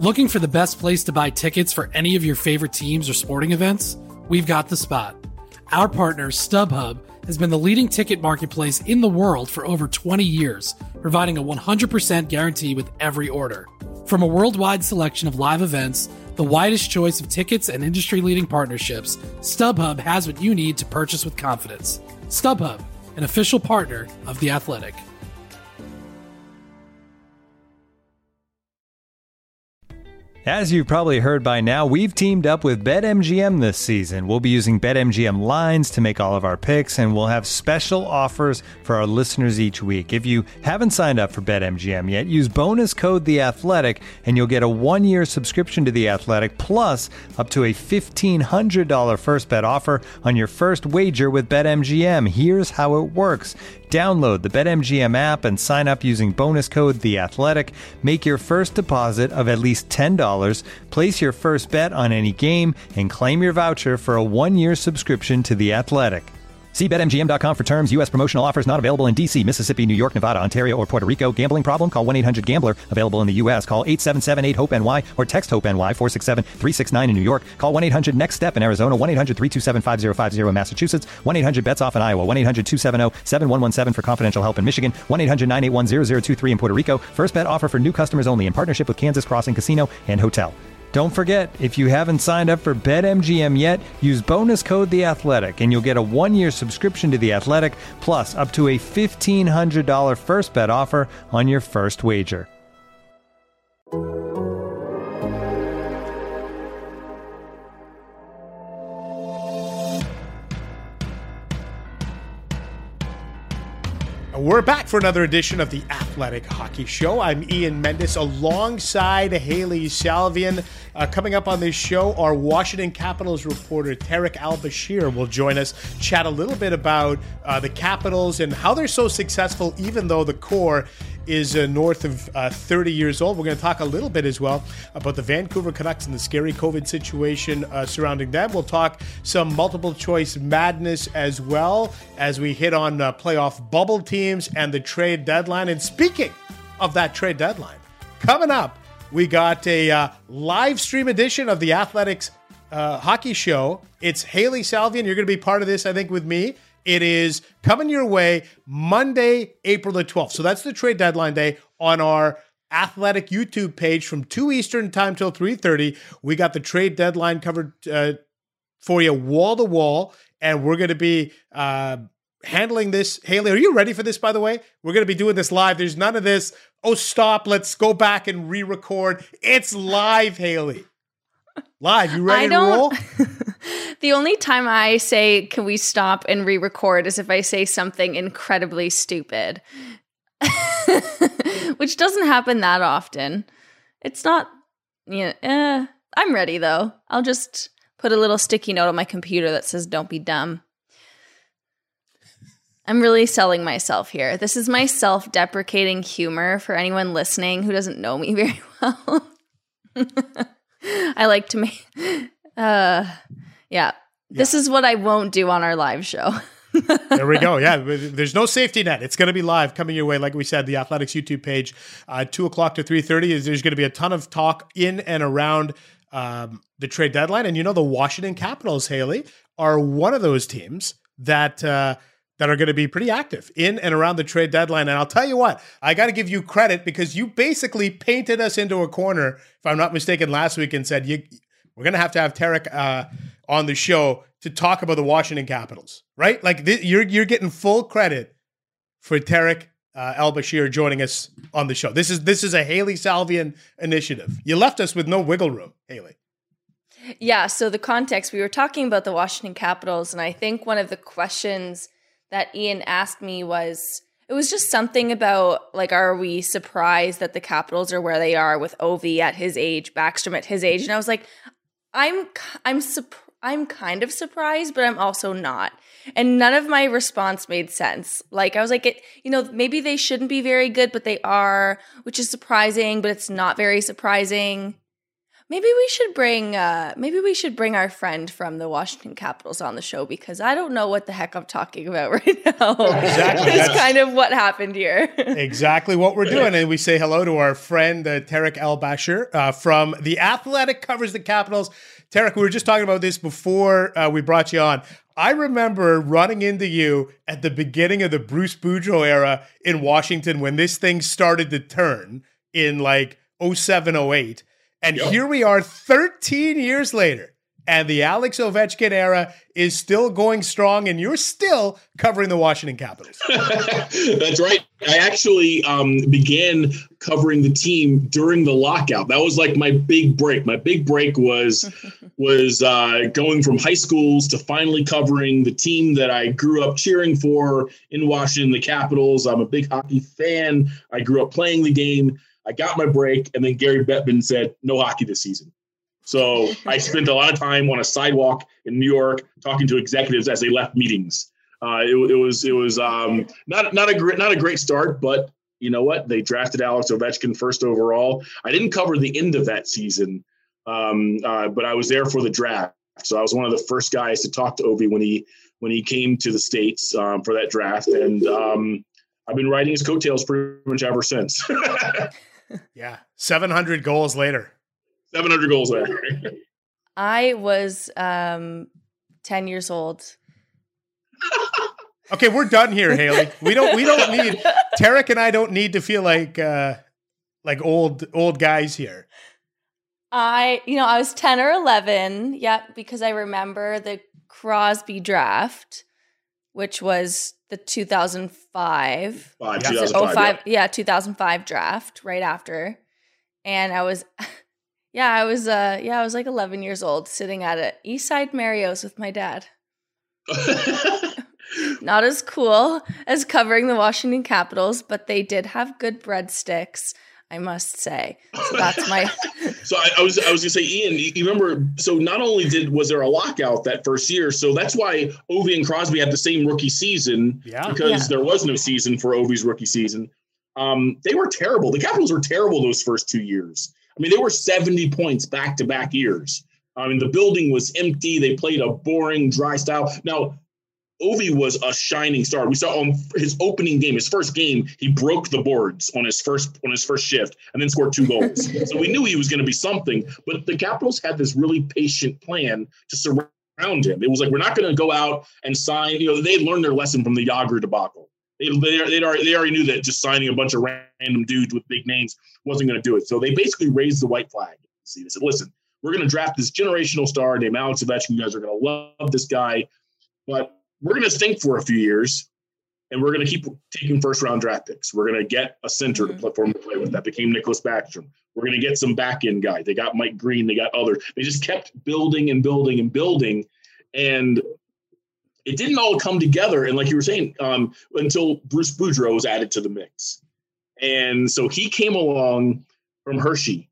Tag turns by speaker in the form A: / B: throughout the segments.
A: Looking for the best place to buy tickets for any of your favorite teams or sporting events? We've got the spot. Our partner, StubHub, has been the leading ticket marketplace in the world for over 20 years, providing a 100% guarantee with every order. From a worldwide selection of live events, the widest choice of tickets and industry-leading partnerships, StubHub has what you need to purchase with confidence. StubHub, an official partner of The Athletic.
B: As you've probably heard by now, we've teamed up with BetMGM this season. We'll be using BetMGM lines to make all of our picks, and we'll have special offers for our listeners each week. If you haven't signed up for BetMGM yet, use bonus code THEATHLETIC, and you'll get a 1-year subscription to The Athletic, plus up to a $1,500 first bet offer on your first wager with BetMGM. Here's how it works. Download the BetMGM app and sign up using bonus code THEATHLETIC. Make your first deposit of at least $10. Place your first bet on any game and claim your voucher for a 1-year subscription to The Athletic. See BetMGM.com for terms. U.S. promotional offers not available in D.C., Mississippi, New York, Nevada, Ontario, or Puerto Rico. Gambling problem? Call 1-800-GAMBLER. Available in the U.S. Call 877-8-HOPE-NY or text HOPE-NY 467-369 in New York. Call 1-800-NEXT-STEP in Arizona. 1-800-327-5050 in Massachusetts. 1-800-BETS-OFF in Iowa. 1-800-270-7117 for confidential help in Michigan. 1-800-981-0023 in Puerto Rico. First bet offer for new customers only in partnership with Kansas Crossing Casino and Hotel. Don't forget, if you haven't signed up for BetMGM yet, use bonus code THEATHLETIC, and you'll get a 1-year subscription to The Athletic, plus up to a $1,500 first bet offer on your first wager.
C: We're back for another edition of the Athletic Hockey Show. I'm Ian Mendes alongside Hailey Salvian. Coming up on this show, our Washington Capitals reporter Tarik El-Bashir will join us, chat a little bit about the Capitals and how they're so successful even though the core is north of 30 years old. We're going to talk a little bit as well about the Vancouver Canucks and the scary COVID situation surrounding them. We'll talk some multiple choice madness as well as we hit on playoff bubble teams and the trade deadline. And speaking of that trade deadline, coming up, we got a live stream edition of the Athletics Hockey Show. It's Hailey Salvian. You're going to be part of this, I think, with me. It is coming your way Monday, April the 12th. So that's the trade deadline day on our Athletic YouTube page from 2 Eastern time till 3:30. We got the trade deadline covered for you wall to wall, and we're going to be handling this. Hailey, are you ready for this, by the way? We're going to be doing this live. There's none of this, oh, stop, let's go back and re-record. It's live, Hailey. Live. You ready to roll?
D: The only time I say, can we stop and re-record, is if I say something incredibly stupid, which doesn't happen that often. It's not, I'm ready though. I'll just put a little sticky note on my computer that says, don't be dumb. I'm really selling myself here. This is my self-deprecating humor for anyone listening who doesn't know me very well. I like to make, this is what I won't do on our live show.
C: There we go. Yeah, there's no safety net. It's going to be live coming your way. Like we said, the Athletics YouTube page, 2 o'clock to 3:30. There's going to be a ton of talk in and around the trade deadline. And the Washington Capitals, Hailey, are one of those teams that are going to be pretty active in and around the trade deadline. And I'll tell you what, I got to give you credit because you basically painted us into a corner, if I'm not mistaken, last week and said, we're going to have Tarik on the show to talk about the Washington Capitals, right? Like you're getting full credit for Tarik El-Bashir joining us on the show. This is a Hailey Salvian initiative. You left us with no wiggle room, Hailey.
D: Yeah, so the context, we were talking about the Washington Capitals, and I think one of the questions that Ian asked me was, it was just something about, like, are we surprised that the Capitals are where they are with Ovi at his age, Backstrom at his age? And I was like, I'm kind of surprised, but I'm also not. And none of my response made sense. Like, I was like, maybe they shouldn't be very good, but they are, which is surprising, but it's not very surprising. Maybe we should bring our friend from the Washington Capitals on the show, because I don't know what the heck I'm talking about right now.
C: Exactly.
D: It's kind of what happened here.
C: Exactly what we're doing. And we say hello to our friend, Tarek El-Bashir from The Athletic, covers the Capitals. Tarek, we were just talking about this before we brought you on. I remember running into you at the beginning of the Bruce Boudreau era in Washington when this thing started to turn in like 07, 08. And here we are 13 years later, and the Alex Ovechkin era is still going strong, and you're still covering the Washington Capitals.
E: That's right. I actually began covering the team during the lockout. That was like my big break. My big break was going from high schools to finally covering the team that I grew up cheering for in Washington, the Capitals. I'm a big hockey fan. I grew up playing the game. I got my break, and then Gary Bettman said, no hockey this season. So I spent a lot of time on a sidewalk in New York talking to executives as they left meetings. It was not a great start, but you know what? They drafted Alex Ovechkin first overall. I didn't cover the end of that season, but I was there for the draft. So I was one of the first guys to talk to Ovi when he came to the States for that draft, and I've been riding his coattails pretty much ever since.
C: Yeah, 700 goals later.
E: 700 goals later.
D: I was 10 years old.
C: Okay, we're done here, Haley. We don't need Tarek and I don't need to feel like old guys here.
D: I was 10 or 11. Yep, because I remember the Crosby draft, which was the 2005. 2005 draft right after. And I was I was like 11 years old, sitting at a Eastside Mario's with my dad. Not as cool as covering the Washington Capitals, but they did have good breadsticks, I must say. So that's my.
E: So I was going to say, Ian, you remember? So not only was there a lockout that first year, so that's why Ovi and Crosby had the same rookie season, because there was no season for Ovi's rookie season. They were terrible. The Capitals were terrible those first 2 years. I mean, they were 70 points back-to-back years. I mean, the building was empty. They played a boring, dry style. Now, Ovi was a shining star. We saw on his opening game, his first game, he broke the boards on his first shift and then scored 2 goals. So we knew he was going to be something. But the Capitals had this really patient plan to surround him. It was like, we're not going to go out and sign. They learned their lesson from the Jágr debacle. They already knew that just signing a bunch of random dudes with big names wasn't going to do it. So they basically raised the white flag. See, they said, listen, we're going to draft this generational star named Alex Ovechkin. You guys are going to love this guy, but we're going to stink for a few years, and we're going to keep taking first-round draft picks. We're going to get a center to play with. That became Nicholas Backstrom. We're going to get some back-end guy. They got Mike Green. They got others. They just kept building and building and building, and it didn't all come together. And like you were saying, until Bruce Boudreau was added to the mix. And so he came along from Hershey.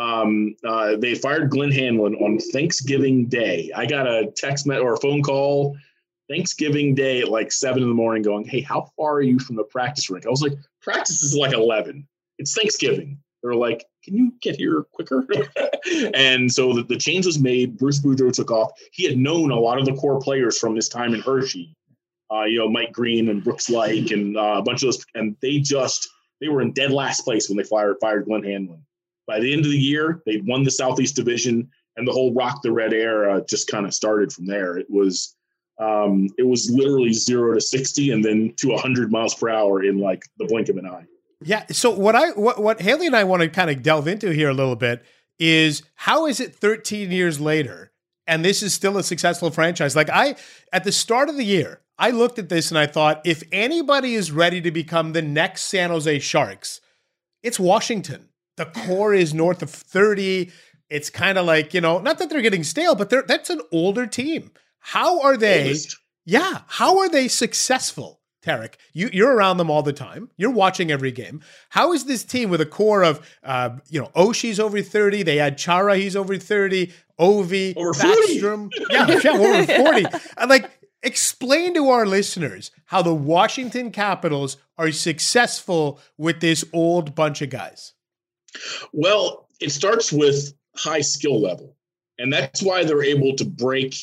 E: They fired Glenn Hanlon on Thanksgiving Day. I got a text or a phone call Thanksgiving Day at like 7 a.m. going, hey, how far are you from the practice rink? I was like, practice is like 11. It's Thanksgiving. They're like, can you get here quicker? And so the change was made. Bruce Boudreau took off. He had known a lot of the core players from his time in Hershey, Mike Green and Brooks Lake and a bunch of those. And they were in dead last place when they fired Glenn Hanlon. By the end of the year, they'd won the Southeast Division, and the whole Rock the Red era just kind of started from there. It was literally 0 to 60 and then to 100 miles per hour in like the blink of an eye.
C: Yeah. So what Haley and I want to kind of delve into here a little bit is, how is it 13 years later and this is still a successful franchise? Like, at the start of the year, I looked at this and I thought, if anybody is ready to become the next San Jose Sharks, it's Washington. The core is north of 30. It's kind of like, not that they're getting stale, but that's an older team. How are they? Yeah. How are they successful, Tarek? You're around them all the time. You're watching every game. How is this team with a core of, Oshie's over 30. They had Chara, he's over 30. Ovi,
E: over
C: Backstrom. Yeah, over 40. And explain to our listeners how the Washington Capitals are successful with this old bunch of guys.
E: Well, it starts with high skill level. And that's why they're able to break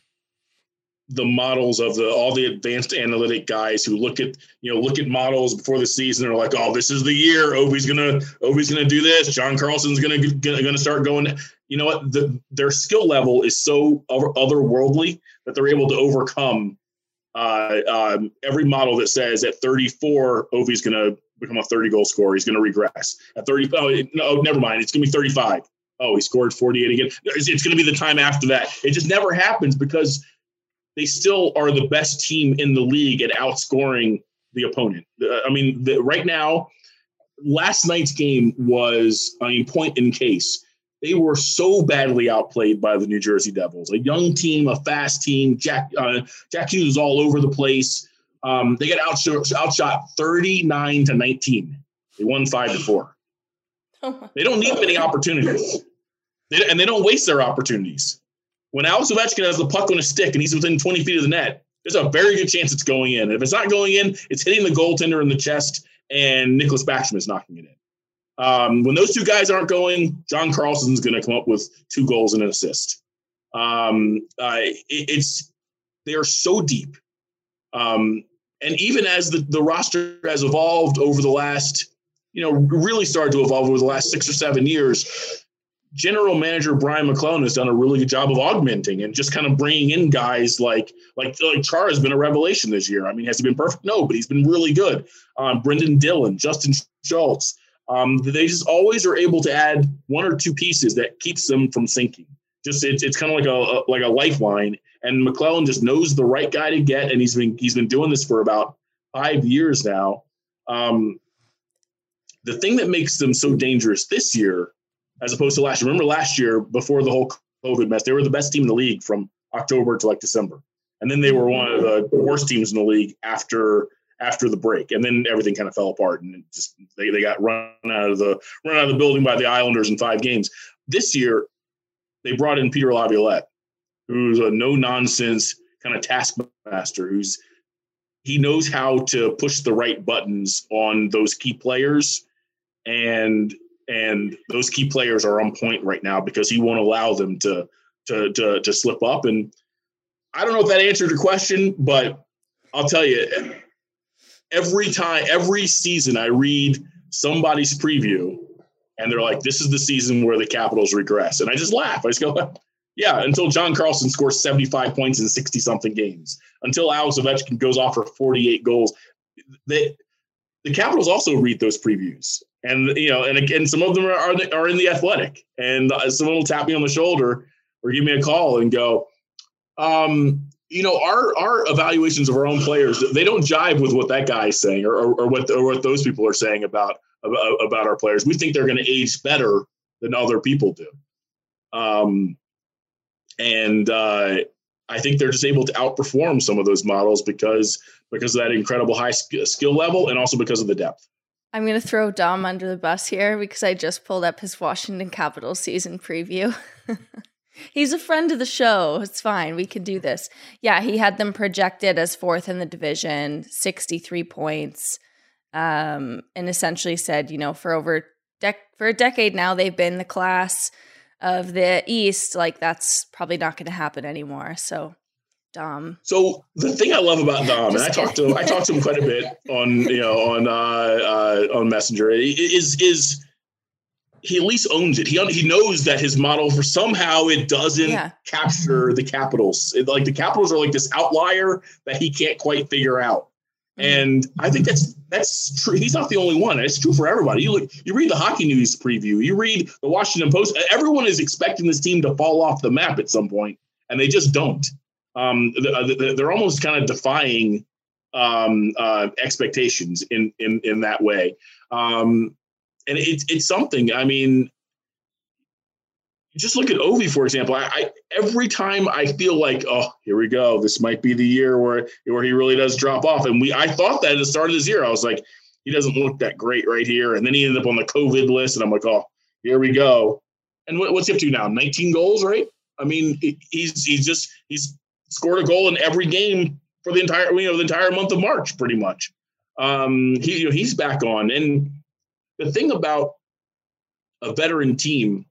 E: the models of all the advanced analytic guys who look at models before the season and are like, oh, this is the year. Ovi's gonna do this. John Carlson's gonna start going. You know what? Their skill level is so otherworldly that they're able to overcome every model that says at 34, Ovi's gonna become a 30-goal scorer. He's gonna regress. At 30, no, never mind. It's gonna be 35. Oh, he scored 48 again. It's gonna be the time after that. It just never happens because they still are the best team in the league at outscoring the opponent. Right now, last night's game was, point in case. They were so badly outplayed by the New Jersey Devils. A young team, a fast team. Jack Hughes was all over the place. They got outshot 39-19. They won 5-4. They don't need many opportunities. And they don't waste their opportunities. When Alex Ovechkin has the puck on a stick and he's within 20 feet of the net, there's a very good chance it's going in. And if it's not going in, it's hitting the goaltender in the chest, and Nicklas Backstrom is knocking it in. When those two guys aren't going, John Carlson's going to come up with 2 goals and an assist. They are so deep. And even as the roster has evolved over the last, really started to evolve over the last 6 or 7 years, General Manager Brian McClellan has done a really good job of augmenting and just kind of bringing in guys like Chara has been a revelation this year. I mean, has he been perfect? No, but he's been really good. Brendan Dillon, Justin Schultz. They just always are able to add 1 or 2 pieces that keeps them from sinking. Just it's kind of like a lifeline. And McClellan just knows the right guy to get, and he's been doing this for about 5 years now. The thing that makes them so dangerous this year, as opposed to last year. Remember last year, before the whole COVID mess, they were the best team in the league from October to December. And then they were one of the worst teams in the league after the break. And then everything kind of fell apart, and just they got run out of the building by the Islanders in 5 games. This year, they brought in Peter Laviolette, who's a no-nonsense kind of taskmaster, he knows how to push the right buttons on those key players, and those key players are on point right now because he won't allow them to slip up. And I don't know if that answered your question, but I'll tell you, every season I read somebody's preview and they're like, this is the season where the Capitals regress. And I just laugh. I just go, yeah, until John Carlson scores 75 points in 60-something games, until Alex Ovechkin goes off for 48 goals. The Capitals also read those previews. And, and again, some of them are in the Athletic, and someone will tap me on the shoulder or give me a call and go, our evaluations of our own players, they don't jive with what that guy is saying or what those people are saying about our players. We think they're going to age better than other people do. I think they're just able to outperform some of those models because of that incredible high skill level, and also because of the depth.
D: I'm going to throw Dom under the bus here because I just pulled up his Washington Capitals season preview. He's a friend of the show. It's fine. We can do this. Yeah, he had them projected as 4th in the division, 63 points, and essentially said, for a decade now, they've been the class of the East. Like, that's probably not going to happen anymore. So, Dom. So
E: the thing I love about Dom, and I talked to him quite a bit on Messenger, is he at least owns it. He knows that his model somehow it doesn't capture the Capitals. The Capitals are like this outlier that he can't quite figure out. And I think that's true. He's not the only one. It's true for everybody. You read the Hockey News preview, you read the Washington Post. Everyone is expecting this team to fall off the map at some point, and they just don't. They're almost kind of defying expectations in that way. And it's something. I mean, just look at Ovi, for example. I every time I feel like, oh, here we go. This might be the year where he really does drop off. And I thought that at the start of this year, I was like, he doesn't look that great right here. And then he ended up on the COVID list, and I'm like, oh, here we go. And what's he up to now? 19 goals, right? I mean, he's scored a goal in every game for the entire month of March, pretty much. He's back on. And the thing about a veteran team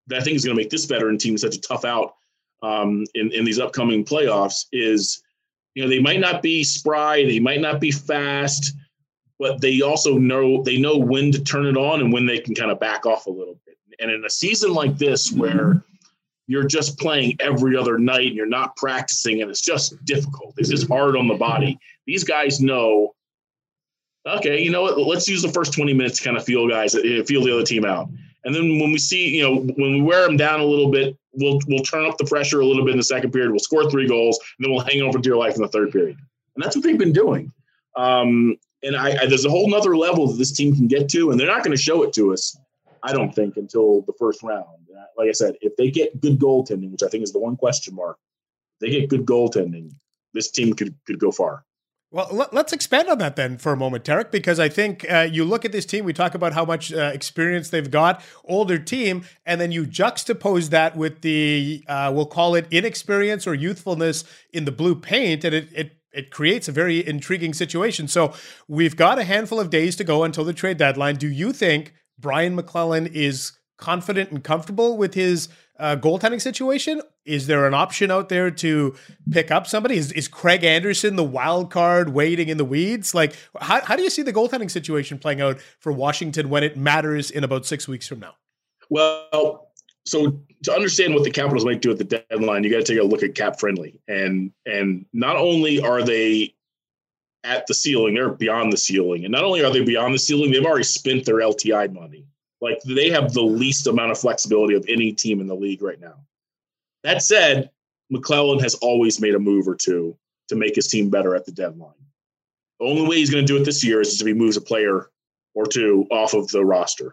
E: that I think is going to make this veteran team such a tough out in these upcoming playoffs is, they might not be spry, they might not be fast, but they also know when to turn it on and when they can kind of back off a little bit. And in a season like this where you're just playing every other night and you're not practicing and it's just difficult, it's just hard on the body, these guys know, okay, you know what, let's use the first 20 minutes to kind of feel the other team out. And then when we see, when we wear them down a little bit, we'll turn up the pressure a little bit in the second period. We'll score 3 goals, and then we'll hang over to your life in the third period. And that's what they've been doing. And there's a whole nother level that this team can get to, and they're not going to show it to us, I don't think, until the first round. Like I said, if they get good goaltending, which I think is the one question mark, if they get good goaltending, this team could go far.
C: Well, let's expand on that then for a moment, Tarek, because I think you look at this team, we talk about how much experience they've got, older team, and then you juxtapose that with the, we'll call it inexperience or youthfulness in the blue paint, and it creates a very intriguing situation. So we've got a handful of days to go until the trade deadline. Do you think Brian MacLellan is confident and comfortable with his goaltending situation? Is there an option out there to pick up somebody? Is Craig Anderson the wild card waiting in the weeds? Like, how do you see the goaltending situation playing out for Washington when it matters in about 6 weeks from now?
E: Well, so to understand what the Capitals might do at the deadline, you got to take a look at cap friendly. And not only are they at the ceiling, they're beyond the ceiling. And not only are they beyond the ceiling, they've already spent their LTI money. Like, they have the least amount of flexibility of any team in the league right now. That said, MacLellan has always made a move or two to make his team better at the deadline. The only way he's going to do it this year is if he moves a player or two off of the roster.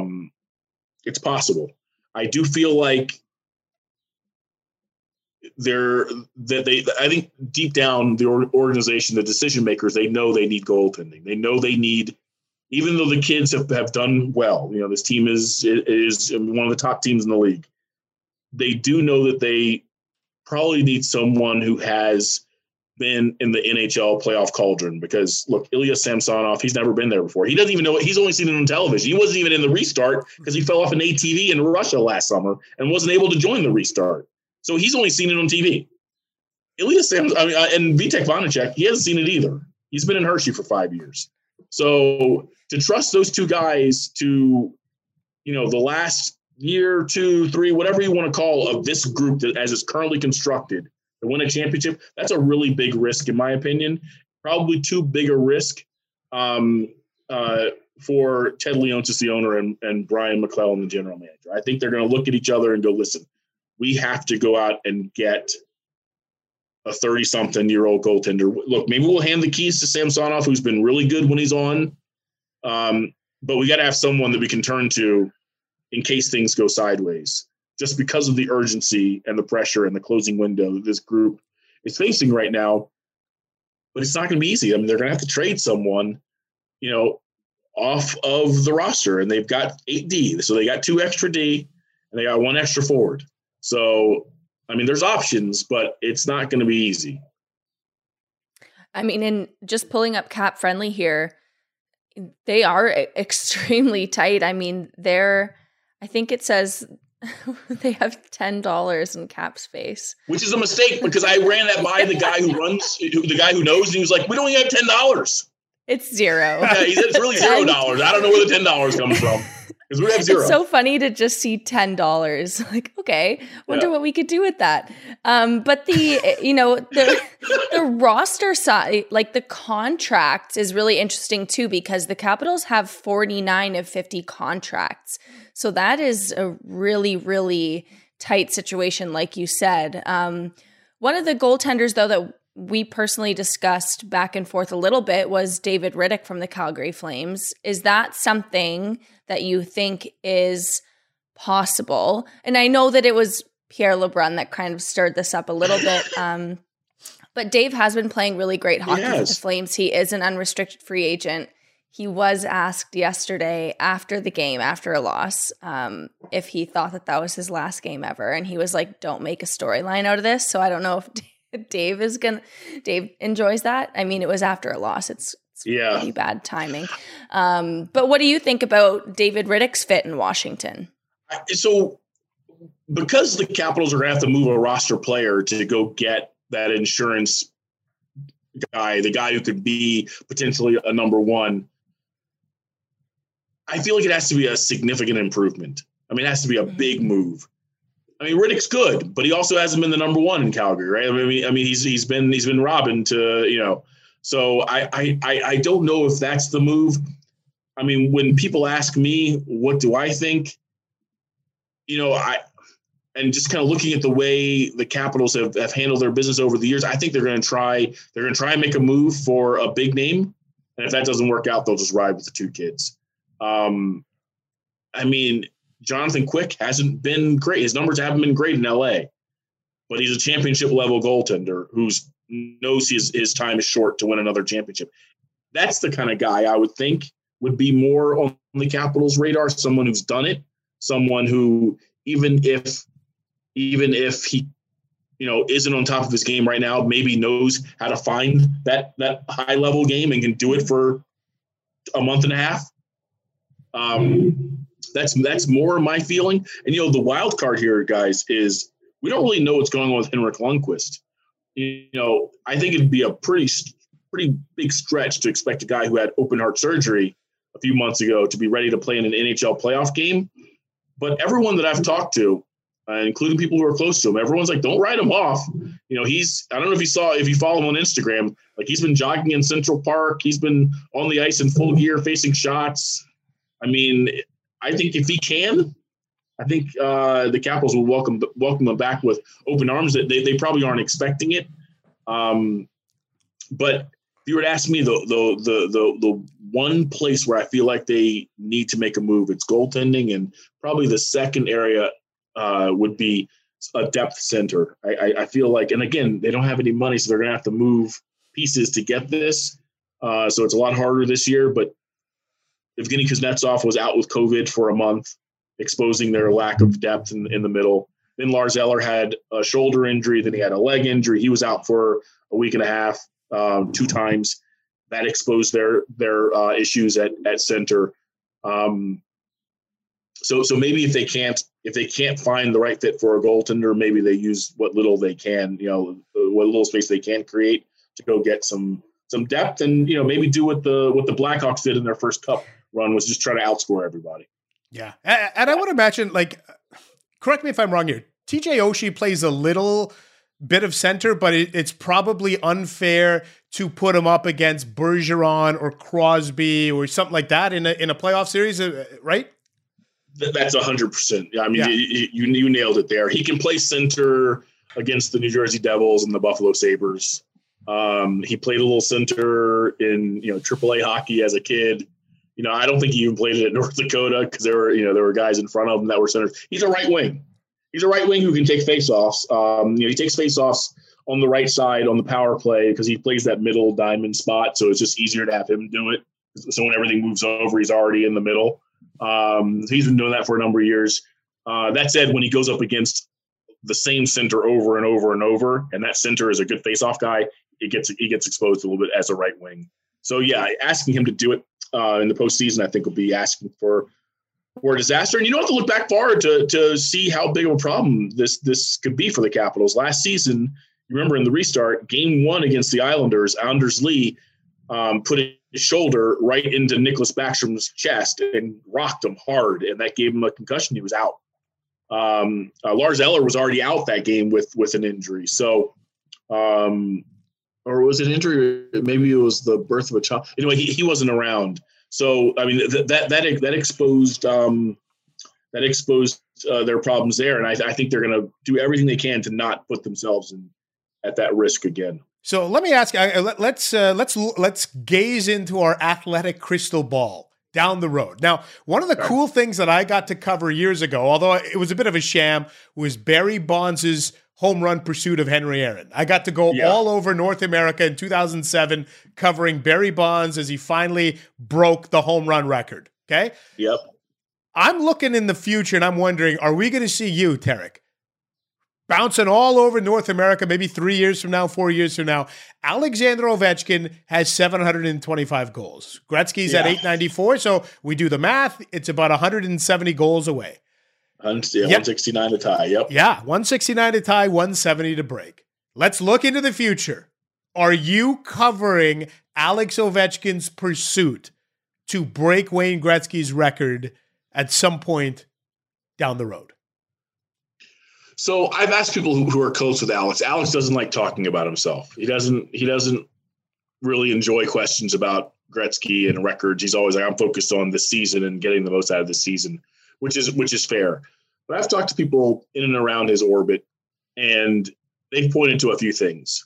E: It's possible. I do feel like I think deep down, the organization, the decision makers, they know they need goaltending. They know they need, even though the kids have done well, this team is one of the top teams in the league. They do know that they probably need someone who has been in the NHL playoff cauldron, because look, Ilya Samsonov, he's never been there before. He doesn't even know it. He's only seen it on television. He wasn't even in the restart because he fell off an ATV in Russia last summer and wasn't able to join the restart. So he's only seen it on TV. Ilya Samsonov, and Vitek Vanacek, he hasn't seen it either. He's been in Hershey for 5 years. So to trust those two guys to, the last year, 2, 3, whatever you want to call of this group that as it's currently constructed to win a championship, that's a really big risk, in my opinion. Probably too big a risk for Ted Leonsis, the owner, and Brian MacLellan, the general manager. I think they're going to look at each other and go, listen, we have to go out and get a 30-something-year-old goaltender. Look, maybe we'll hand the keys to Samsonov, who's been really good when he's on. But we got to have someone that we can turn to in case things go sideways, just because of the urgency and the pressure and the closing window that this group is facing right now. But it's not going to be easy. I mean, they're going to have to trade someone, off of the roster, and they've got 8 D. So they got 2 extra D and they got 1 extra forward. So, I mean, there's options, but it's not going to be easy.
D: I mean, and just pulling up Cap Friendly here, they are extremely tight. I mean, I think it says they have $10 in cap space, which
E: is a mistake, because I ran that by the guy the guy who knows, and he was like, "We don't even have $10."
D: It's $0.
E: Yeah, it's really $0. I don't know where the $10 comes from, because we have 0.
D: It's so funny to just see $10. Like, okay, wonder what we could do with that. But the roster side, like the contracts, is really interesting too, because the Capitals have 49 of 50 contracts. So that is a really, really tight situation, like you said. One of the goaltenders, though, that we personally discussed back and forth a little bit was David Rittich from the Calgary Flames. Is that something that you think is possible? And I know that it was Pierre LeBrun that kind of stirred this up a little bit. But Dave has been playing really great hockey with the Flames. He is an unrestricted free agent. He was asked yesterday after the game, after a loss, if he thought that was his last game ever. And he was like, don't make a storyline out of this. So I don't know if Dave enjoys that. I mean, it was after a loss. It's pretty bad timing. But what do you think about David Rittich's fit in Washington?
E: So because the Capitals are going to have to move a roster player to go get that insurance guy, the guy who could be potentially a number one, I feel like it has to be a significant improvement. I mean, it has to be a big move. I mean, Riddick's good, but he also hasn't been the number one in Calgary, right? I mean, he's been Robin to, you know. So I don't know if that's the move. I mean, when people ask me, what do I think? You know, and just kind of looking at the way the Capitals have handled their business over the years, I think they're going to try and make a move for a big name. And if that doesn't work out, they'll just ride with the two kids. I mean, Jonathan Quick hasn't been great. His numbers haven't been great in LA, but he's a championship level goaltender who knows his time is short to win another championship. That's the kind of guy I would think would be more on the Capitals' radar. Someone who's done it, someone who, even if he, you know, isn't on top of his game right now, maybe knows how to find that high level game and can do it for a month and a half. That's more my feeling. And, you know, the wild card here, guys, is we don't really know what's going on with Henrik Lundqvist. You know, I think it'd be a pretty big stretch to expect a guy who had open heart surgery a few months ago to be ready to play in an NHL playoff game. But everyone that I've talked to, including people who are close to him, everyone's like, don't write him off. You know, I don't know if you follow him on Instagram, like he's been jogging in Central Park. He's been on the ice in full gear, facing shots. I mean, I think if he can, I think the Capitals will welcome him back with open arms. That they probably aren't expecting it. But if you were to ask me the one place where I feel like they need to make a move, it's goaltending, and probably the second area would be a depth center. I feel like, and again, they don't have any money, so they're going to have to move pieces to get this. So it's a lot harder this year. But Evgeny Kuznetsov was out with COVID for a month, exposing their lack of depth in the middle. Then Lars Eller had a shoulder injury. Then he had a leg injury. He was out for a week and a half, 2 times. That exposed their issues at center. So maybe if they can't find the right fit for a goaltender, maybe they use what little they can, you know, what little space they can create to go get some depth, and, you know, maybe do what the Blackhawks did in their first cup run, was just try to outscore everybody.
C: Yeah. And I would imagine, like, correct me if I'm wrong here, TJ Oshie plays a little bit of center, but it's probably unfair to put him up against Bergeron or Crosby or something like that in a playoff series, right?
E: That's 100%. I mean, yeah. You nailed it there. He can play center against the New Jersey Devils and the Buffalo Sabres. He played a little center in, you know, AAA hockey as a kid. You know, I don't think he even played it at North Dakota because there were guys in front of him that were centers. He's a right wing. He's a right wing who can take faceoffs. He takes faceoffs on the right side on the power play because he plays that middle diamond spot. So it's just easier to have him do it. So when everything moves over, he's already in the middle. He's been doing that for a number of years. That said, when he goes up against the same center over and over and over, and that center is a good faceoff guy, he gets exposed a little bit as a right wing. So yeah, asking him to do it in the postseason, I think, will be asking for a disaster. And you don't have to look back far to see how big of a problem this could be for the Capitals. Last season, you remember in the restart, Game 1 against the Islanders, Anders Lee put his shoulder right into Nicklas Backstrom's chest and rocked him hard, and that gave him a concussion. He was out. Lars Eller was already out that game with an injury. So, or was it an injury? Maybe it was the birth of a child. Anyway, he wasn't around. So, I mean, that exposed their problems there, and I think they're going to do everything they can to not put themselves at that risk again.
C: So let me ask. Let's gaze into our athletic crystal ball down the road. Now, one of the cool things that I got to cover years ago, although it was a bit of a sham, was Barry Bonds' home run pursuit of Henry Aaron. I got to go all over North America in 2007 covering Barry Bonds as he finally broke the home run record. Okay?
E: Yep.
C: I'm looking in the future and I'm wondering, are we going to see you, Tarek, bouncing all over North America, maybe 3 years from now, 4 years from now? Alexander Ovechkin has 725 goals. Gretzky's at 894, so we do the math. It's about 170 goals away.
E: 169 to tie. Yep.
C: Yeah, 169 to tie, 170 to break. Let's look into the future. Are you covering Alex Ovechkin's pursuit to break Wayne Gretzky's record at some point down the road?
E: So I've asked people who are close with Alex. Alex doesn't like talking about himself. He doesn't really enjoy questions about Gretzky and records. He's always like, I'm focused on this season and getting the most out of this season, which is fair. But I've talked to people in and around his orbit, and they've pointed to a few things.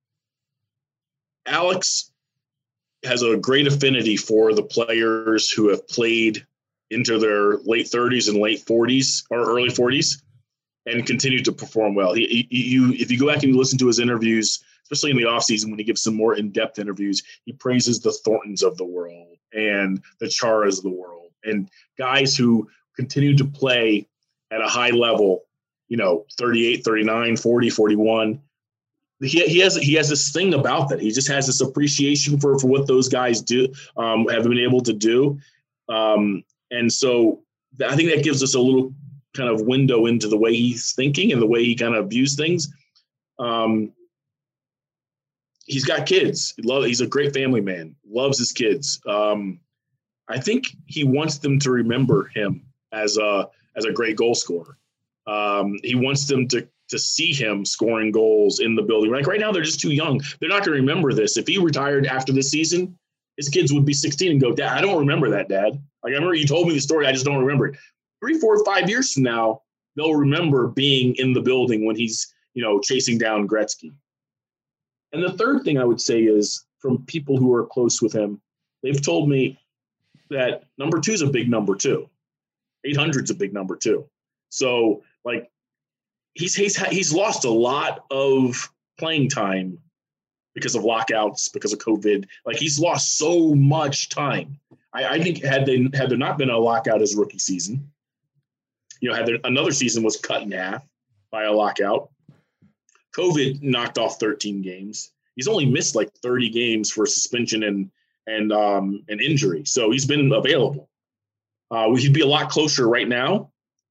E: Alex has a great affinity for the players who have played into their late 30s and late 40s or early 40s and continue to perform well. If you go back and you listen to his interviews, especially in the offseason when he gives some more in-depth interviews, he praises the Thorntons of the world and the Charas of the world and guys who continue to play at a high level, 38, 39, 40, 41. He has this thing about that. He just has this appreciation for what those guys do, have been able to do. And so I think that gives us a little kind of window into the way he's thinking and the way he kind of views things. He's got kids. He's a great family man, loves his kids. I think he wants them to remember him as a great goal scorer. He wants them to see him scoring goals in the building. Like right now, they're just too young. They're not going to remember this. If he retired after this season, his kids would be 16 and go, Dad, I don't remember that, Dad. Like, I remember you told me the story. I just don't remember it. 3, 4, 5 years from now, they'll remember being in the building when he's, chasing down Gretzky. And the third thing I would say is from people who are close with him, they've told me that number 2 is a big number too. 800 is a big number too. So like he's lost a lot of playing time because of lockouts, because of COVID. Like he's lost so much time. I think had there not been a lockout his rookie season, another season was cut in half by a lockout. COVID knocked off 13 games. He's only missed like 30 games for suspension and injury. So he's been available. He'd be a lot closer right now.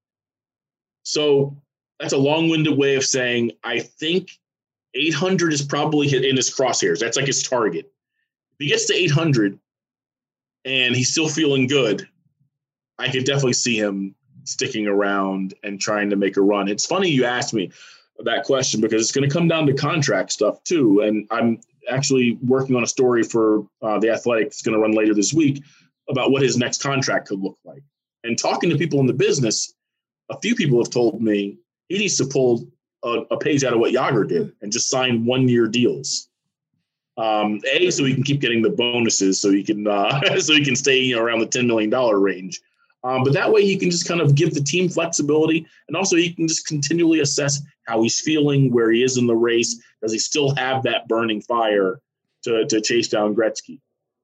E: So that's a long-winded way of saying I think 800 is probably in his crosshairs. That's like his target. If he gets to 800 and he's still feeling good, I could definitely see him sticking around and trying to make a run. It's funny you asked me that question because it's going to come down to contract stuff too. And I'm actually working on a story for The Athletic that's going to run later this week about what his next contract could look like. And talking to people in the business, a few people have told me he needs to pull a page out of what Jágr did and just sign 1-year deals. So he can keep getting the bonuses, so he can stay around the $10 million range. But that way he can just kind of give the team flexibility, and also he can just continually assess how he's feeling, where he is in the race. Does he still have that burning fire to chase down Gretzky?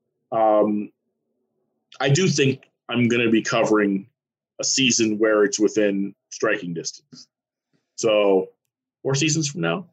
E: I do think I'm going to be covering a season where it's within striking distance. So 4 seasons from now,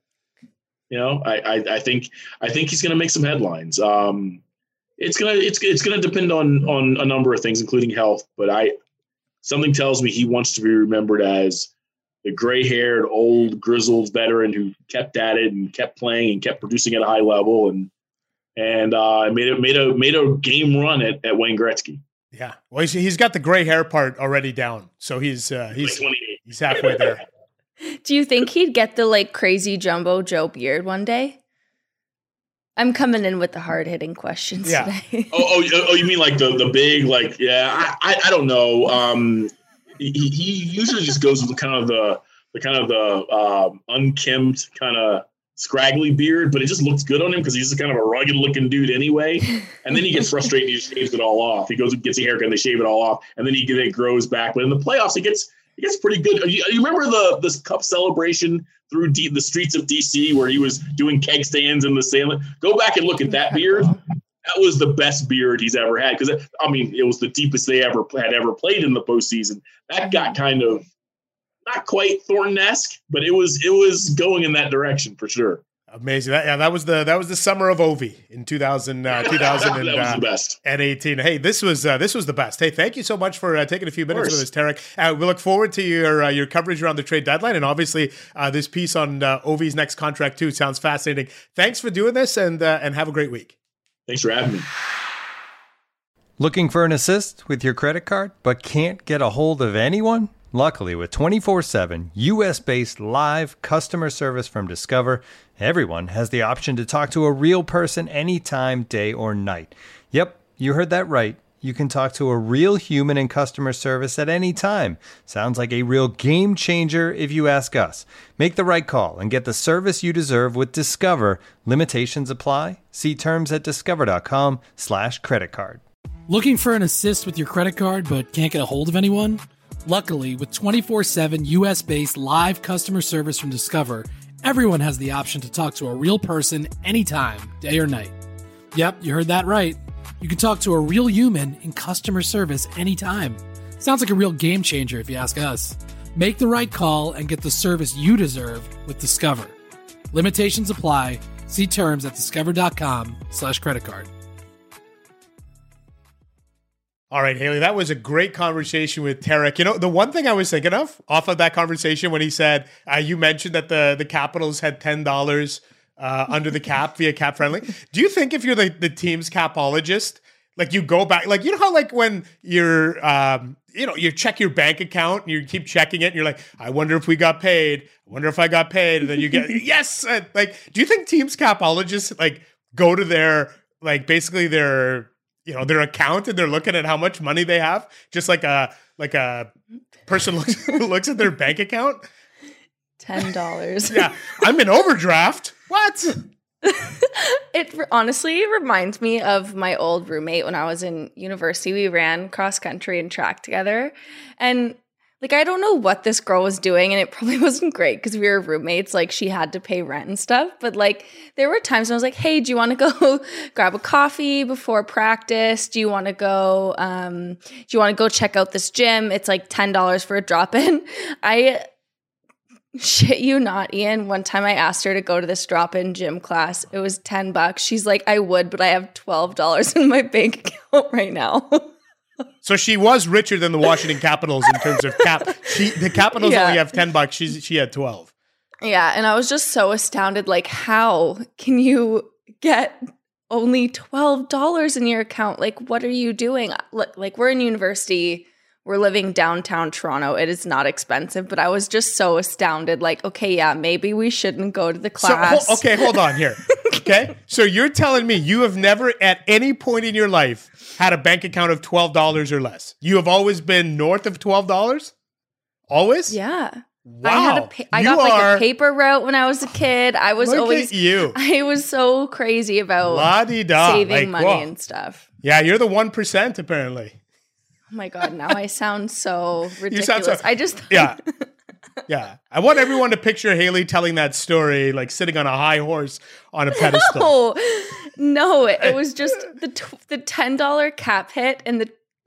E: I think he's going to make some headlines. It's gonna depend on a number of things, including health. But something tells me he wants to be remembered as the gray-haired, old, grizzled veteran who kept at it and kept playing and kept producing at a high level and made a game run at Wayne Gretzky.
C: Yeah, well, he's got the gray hair part already down, so he's halfway there.
D: Do you think he'd get the crazy jumbo Joe beard one day? I'm coming in with the hard-hitting questions today.
E: oh, you mean like the big I don't know. He usually just goes with kind of the unkempt kind of scraggly beard, but it just looks good on him because he's kind of a rugged looking dude anyway. And then he gets frustrated and he shaves it all off. He goes and gets a haircut and they shave it all off, and then it grows back. But in the playoffs, it gets pretty good. You remember this cup celebration through the streets of DC where he was doing keg stands in the sand? Go back and look at that beard. That was the best beard he's ever had because it was the deepest they had ever played in the postseason. That got kind of not quite Thornton-esque, but it was going in that direction for sure.
C: Amazing. That was the summer of Ovi in 2000 that was the best. And 18. Hey, this was the best. Hey, thank you so much for taking a few minutes with us, Tarek. We look forward to your coverage around the trade deadline, and obviously this piece on Ovi's next contract too sounds fascinating. Thanks for doing this, and have a great week.
E: Thanks for having me.
B: Looking for an assist with your credit card, but can't get a hold of anyone? Luckily, with 24/7 U.S.-based live customer service from Discover, everyone has the option to talk to a real person anytime, day or night. Yep, you heard that right. You can talk to a real human in customer service at any time. Sounds like a real game changer if you ask us. Make the right call and get the service you deserve with Discover. Limitations apply. See terms at discover.com/creditcard.
A: Looking for an assist with your credit card but can't get a hold of anyone? Luckily, with 24/7 U.S.-based live customer service from Discover, everyone has the option to talk to a real person anytime, day or night. Yep, you heard that right. You can talk to a real human in customer service anytime. Sounds like a real game changer if you ask us. Make the right call and get the service you deserve with Discover. Limitations apply. See terms at discover.com/creditcard.
C: All right, Haley, that was a great conversation with Tarek. You know, the one thing I was thinking of off of that conversation when he said, you mentioned that the Capitals had $10 under the cap via Cap Friendly. Do you think if you're the team's capologist, like you go back, like, you know how like when you're, you check your bank account and you keep checking it and you're like, I wonder if we got paid. I wonder if I got paid. And then you get, yes. Like, do you think teams capologists like go to their, like basically their account and they're looking at how much money they have, just like a person looks at their bank account?
D: $10.
C: Yeah, I'm in overdraft. What?
D: It honestly reminds me of my old roommate when I was in university. We ran cross country and track together, and like, I don't know what this girl was doing, and it probably wasn't great because we were roommates. Like, she had to pay rent and stuff. But like, there were times when I was like, hey, do you want to go grab a coffee before practice? Do you want to go check out this gym? It's like $10 for a drop-in. I shit you not, Ian. One time I asked her to go to this drop-in gym class. It was $10. She's like, I would, but I have $12 in my bank account right now.
C: So she was richer than the Washington Capitals in terms of cap. The Capitals only have $10. She had 12.
D: Yeah, and I was just so astounded. Like, how can you get only $12 in your account? Like, what are you doing? Like, we're in university. We're living downtown Toronto. It is not expensive, but I was just so astounded. Like, okay, yeah, maybe we shouldn't go to the class.
C: So, hold on here. Okay, so you're telling me you have never at any point in your life had a bank account of $12 or less? You have always been north of $12? Always?
D: Yeah.
C: Wow.
D: I got like a paper route when I was a kid. I was always
C: you.
D: I was so crazy about saving money and stuff.
C: Yeah, you're the 1% apparently.
D: Oh my God, now I sound so ridiculous.
C: Yeah. Yeah. I want everyone to picture Haley telling that story, like sitting on a high horse on a pedestal.
D: No, it was just the $10 cap hit and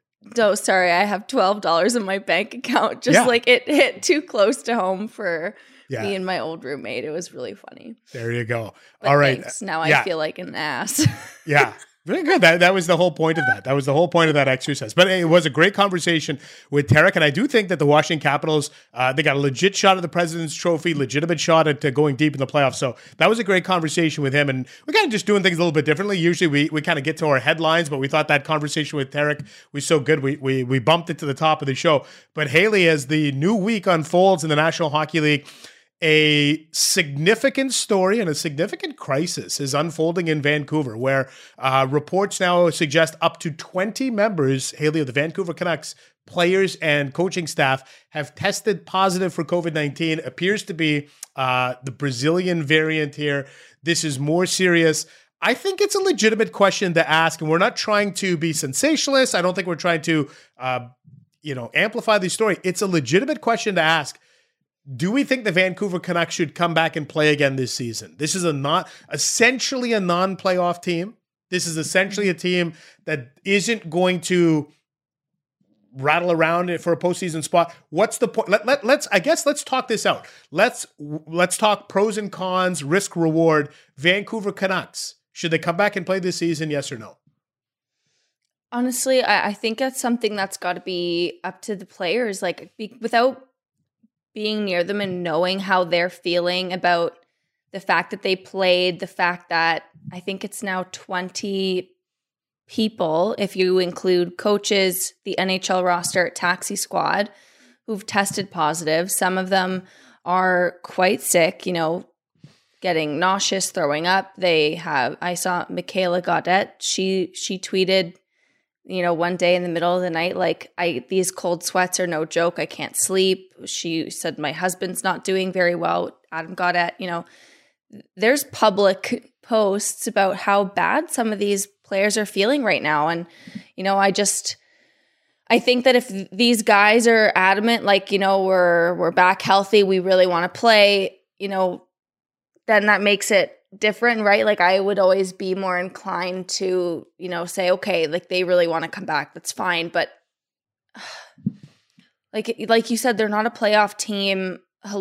D: I have $12 in my bank account. Just like it hit too close to home for me and my old roommate. It was really funny.
C: There you go.
D: But
C: all right.
D: Thanks. Now I feel like an ass.
C: Yeah. Very good. That was the whole point of that. That was the whole point of that exercise. But it was a great conversation with Tarek, and I do think that the Washington Capitals, they got a legit shot at the President's Trophy, legitimate shot at going deep in the playoffs. So that was a great conversation with him, and we're kind of just doing things a little bit differently. Usually we kind of get to our headlines, but we thought that conversation with Tarek was so good, we bumped it to the top of the show. But Haley, as the new week unfolds in the National Hockey League, a significant story and a significant crisis is unfolding in Vancouver, where reports now suggest up to 20 members, Haley, of the Vancouver Canucks, players and coaching staff, have tested positive for COVID-19. Appears to be the Brazilian variant here. This is more serious. I think it's a legitimate question to ask, and we're not trying to be sensationalist. I don't think we're trying to, amplify the story. It's a legitimate question to ask. Do we think the Vancouver Canucks should come back and play again this season? This is essentially a non-playoff team. This is essentially a team that isn't going to rattle around for a postseason spot. What's the point? Let's talk this out. Let's talk pros and cons, risk reward. Vancouver Canucks, should they come back and play this season? Yes or no?
D: Honestly, I think that's something that's got to be up to the players. Like, without being near them and knowing how they're feeling about the fact that they played, the fact that I think it's now 20 people, if you include coaches, the NHL roster, taxi squad, who've tested positive. Some of them are quite sick, getting nauseous, throwing up. I saw Michaela Gaudette, she tweeted, one day in the middle of the night, like, these cold sweats are no joke. I can't sleep. She said, my husband's not doing very well. Adam Gaudette, there's public posts about how bad some of these players are feeling right now. And, I think that if these guys are adamant, like, we're back healthy, we really want to play, then that makes it different, right? Like, I would always be more inclined to, say, okay, like, they really want to come back. That's fine. But like you said, they're not a playoff team.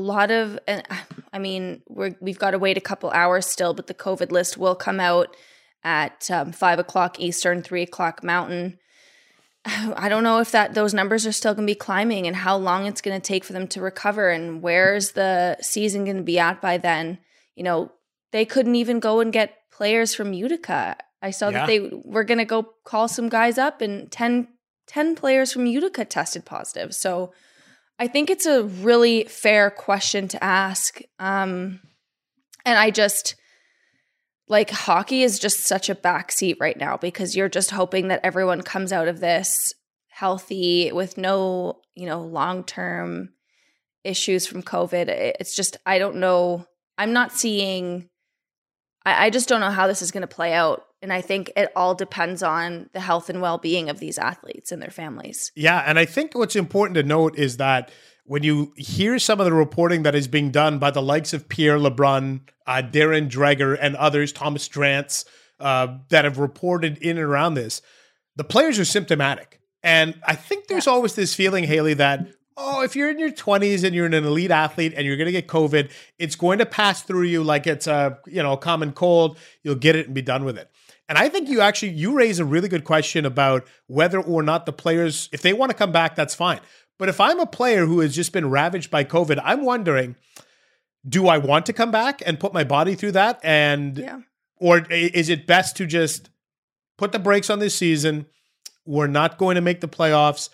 D: We've got to wait a couple hours still, but the COVID list will come out at 5:00 Eastern, 3:00 Mountain. I don't know if those numbers are still going to be climbing and how long it's going to take for them to recover, and where's the season going to be at by then. They couldn't even go and get players from Utica. I saw that they were going to go call some guys up, and 10 players from Utica tested positive. So I think it's a really fair question to ask. And I just, like, hockey is just such a backseat right now because you're just hoping that everyone comes out of this healthy with no, long-term issues from COVID. It's just, I don't know. I'm not seeing, I just don't know how this is going to play out. And I think it all depends on the health and well-being of these athletes and their families.
C: Yeah, and I think what's important to note is that when you hear some of the reporting that is being done by the likes of Pierre LeBrun, Darren Dreger, and others, Thomas Drance, that have reported in and around this, the players are symptomatic. And I think there's always this feeling, Haley, that, if you're in your 20s and you're an elite athlete and you're going to get COVID, it's going to pass through you like it's a common cold. You'll get it and be done with it. And I think you raise a really good question about whether or not the players, if they want to come back, that's fine. But if I'm a player who has just been ravaged by COVID, I'm wondering, do I want to come back and put my body through that? Or is it best to just put the brakes on this season? We're not going to make the playoffs.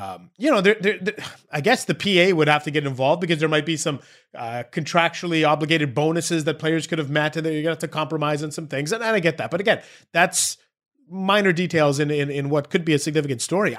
C: I guess the PA would have to get involved because there might be some contractually obligated bonuses that players could have met, and then you're going to have to compromise on some things. And I get that. But again, that's minor details in what could be a significant story.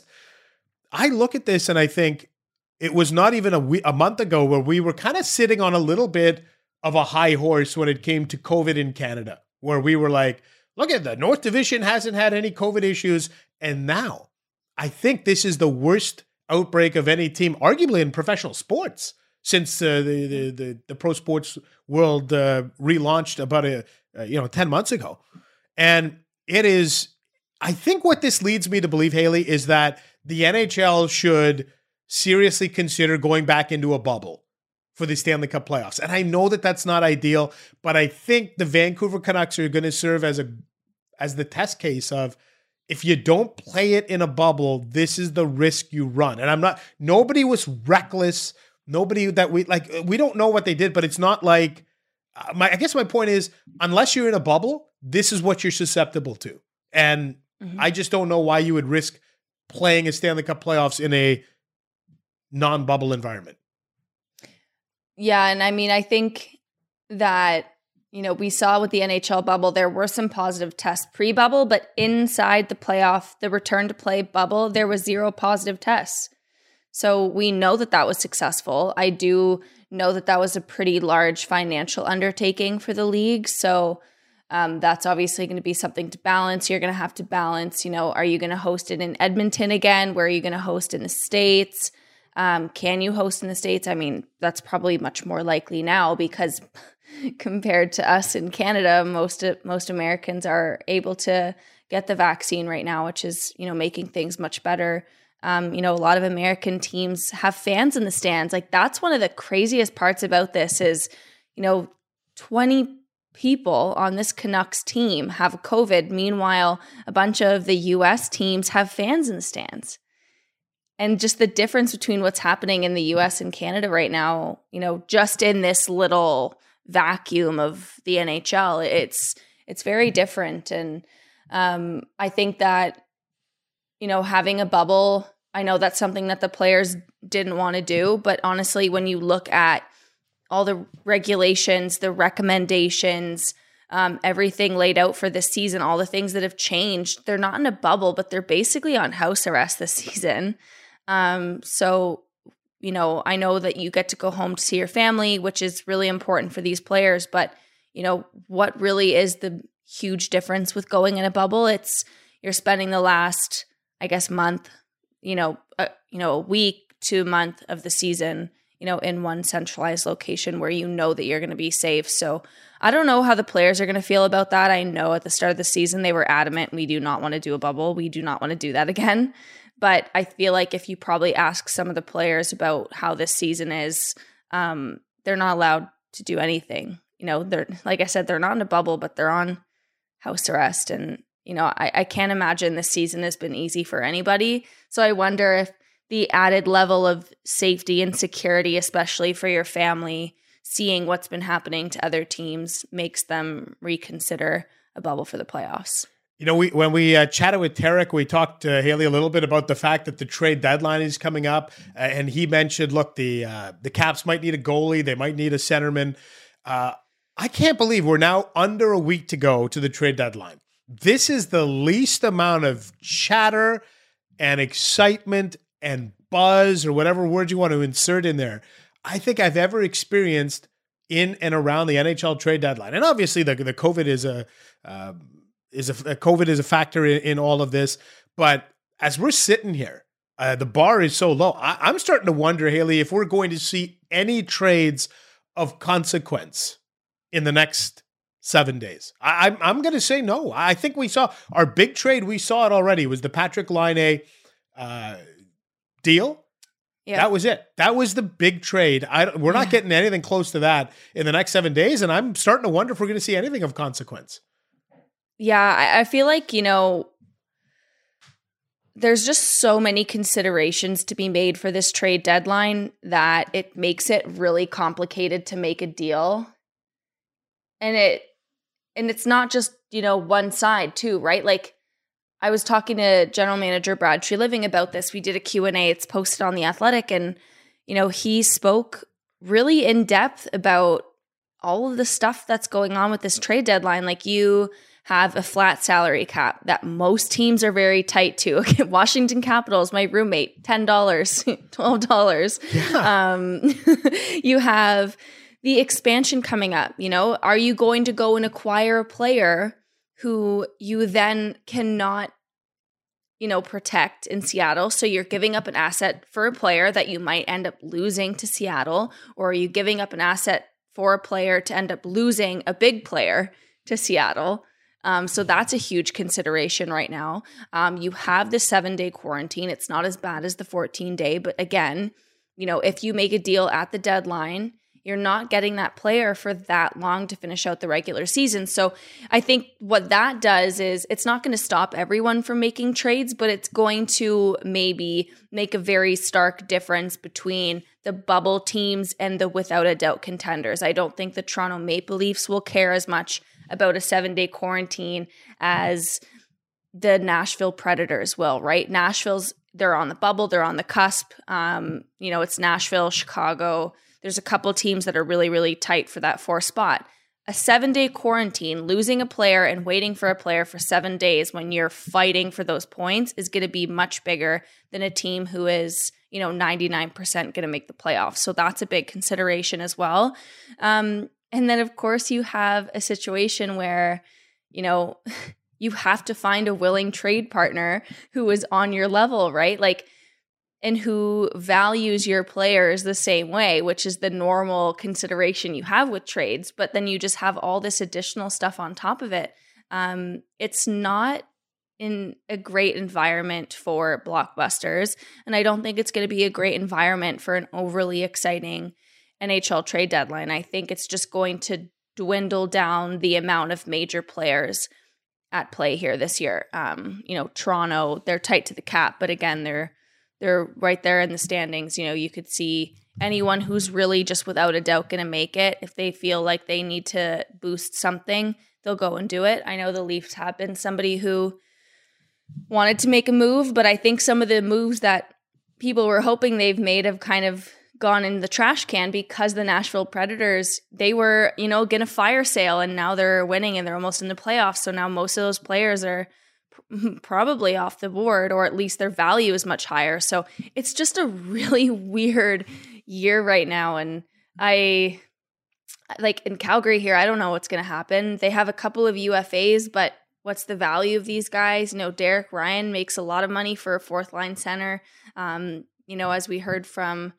C: I look at this and I think it was not even a month ago where we were kind of sitting on a little bit of a high horse when it came to COVID in Canada, where we were like, look at the North Division hasn't had any COVID issues. And now I think this is the worst outbreak of any team, arguably in professional sports, since the pro sports world relaunched about 10 months ago. And it is, I think what this leads me to believe, Haley, is that the NHL should seriously consider going back into a bubble for the Stanley Cup playoffs. And I know that that's not ideal, but I think the Vancouver Canucks are going to serve as the test case of, if you don't play it in a bubble, this is the risk you run. And nobody was reckless. Nobody that we don't know what they did, but it's not like, I guess my point is, unless you're in a bubble, this is what you're susceptible to. And I just don't know why you would risk playing a Stanley Cup playoffs in a non-bubble environment.
D: Yeah. And I think that, we saw with the NHL bubble, there were some positive tests pre-bubble, but inside the return to play bubble, there was 0 positive tests. So we know that was successful. I do know that was a pretty large financial undertaking for the league. So that's obviously going to be something to balance. You're going to have to balance, are you going to host it in Edmonton again? Where are you going to host in the States? Can you host in the States? That's probably much more likely now because compared to us in Canada, most Americans are able to get the vaccine right now, which is, making things much better. A lot of American teams have fans in the stands. Like, that's one of the craziest parts about this is, 20 people on this Canucks team have COVID. Meanwhile, a bunch of the US teams have fans in the stands. And just the difference between what's happening in the US and Canada right now, just in this little vacuum of the NHL, it's very different. And I think that, having a bubble, I know that's something that the players didn't want to do. But honestly, when you look at all the regulations, the recommendations, everything laid out for this season, all the things that have changed, they're not in a bubble, but they're basically on house arrest this season. So, I know that you get to go home to see your family, which is really important for these players. But, what really is the huge difference with going in a bubble? It's you're spending the last, I guess, month, a week to a month of the season, in one centralized location where that you're going to be safe. So I don't know how the players are going to feel about that. I know at the start of the season, they were adamant, we do not want to do a bubble. We do not want to do that again. But I feel like if you probably ask some of the players about how this season is, they're not allowed to do anything. They're, like I said, they're not in a bubble, but they're on house arrest. And, I can't imagine this season has been easy for anybody. So I wonder if the added level of safety and security, especially for your family, seeing what's been happening to other teams makes them reconsider a bubble for the playoffs.
C: When we chatted with Tarek, we talked to Haley a little bit about the fact that the trade deadline is coming up. And he mentioned, look, the Caps might need a goalie. They might need a centerman. I can't believe we're now under a week to go to the trade deadline. This is the least amount of chatter and excitement and buzz, or whatever word you want to insert in there, I think I've ever experienced in and around the NHL trade deadline. And obviously the COVID is a factor in all of this. But as we're sitting here, the bar is so low. I'm starting to wonder, Haley, if we're going to see any trades of consequence in the next 7 days. I'm going to say no. I think we saw our big trade. We saw it already. It was the Patrick Laine deal. Yeah. That was it. That was the big trade. We're not getting anything close to that in the next 7 days. And I'm starting to wonder if we're going to see anything of consequence.
D: Yeah, I feel like, there's just so many considerations to be made for this trade deadline that it makes it really complicated to make a deal. And it's not just, one side too, right? Like, I was talking to General Manager Brad Treliving about this. We did a Q&A. It's posted on The Athletic. And, he spoke really in depth about all of the stuff that's going on with this trade deadline. Like, you have a flat salary cap that most teams are very tight to. Okay, Washington Capitals, my roommate, $10, $12. Yeah. You have the expansion coming up. Are you going to go and acquire a player who you then cannot, protect in Seattle? So you're giving up an asset for a player that you might end up losing to Seattle, or are you giving up an asset for a player to end up losing a big player to Seattle? So that's a huge consideration right now. You have the 7-day quarantine. It's not as bad as the 14-day, but again, if you make a deal at the deadline, you're not getting that player for that long to finish out the regular season. So I think what that does is it's not going to stop everyone from making trades, but it's going to maybe make a very stark difference between the bubble teams and the without a doubt contenders. I don't think the Toronto Maple Leafs will care as much about a 7-day quarantine as the Nashville Predators will, right? They're on the bubble. They're on the cusp. It's Nashville, Chicago. There's a couple teams that are really, really tight for that 4th spot. A 7-day quarantine, losing a player and waiting for a player for 7 days when you're fighting for those points is going to be much bigger than a team who is, 99% going to make the playoffs. So that's a big consideration as well. And then, of course, you have a situation where, you have to find a willing trade partner who is on your level, right? Like, and who values your players the same way, which is the normal consideration you have with trades. But then you just have all this additional stuff on top of it. It's not in a great environment for blockbusters. And I don't think it's going to be a great environment for an overly exciting NHL trade deadline. I think it's just going to dwindle down the amount of major players at play here this year. Toronto, they're tight to the cap, but again, they're right there in the standings. You could see anyone who's really just without a doubt going to make it. If they feel like they need to boost something, they'll go and do it. I know the Leafs have been somebody who wanted to make a move, but I think some of the moves that people were hoping they've made have kind of gone in the trash can because the Nashville Predators, they were, going to fire sale, and now they're winning and they're almost in the playoffs. So now most of those players are probably off the board, or at least their value is much higher. So it's just a really weird year right now. And I, like in Calgary here, I don't know what's going to happen. They have a couple of UFAs, but what's the value of these guys? Derek Ryan makes a lot of money for a fourth line center. As we heard from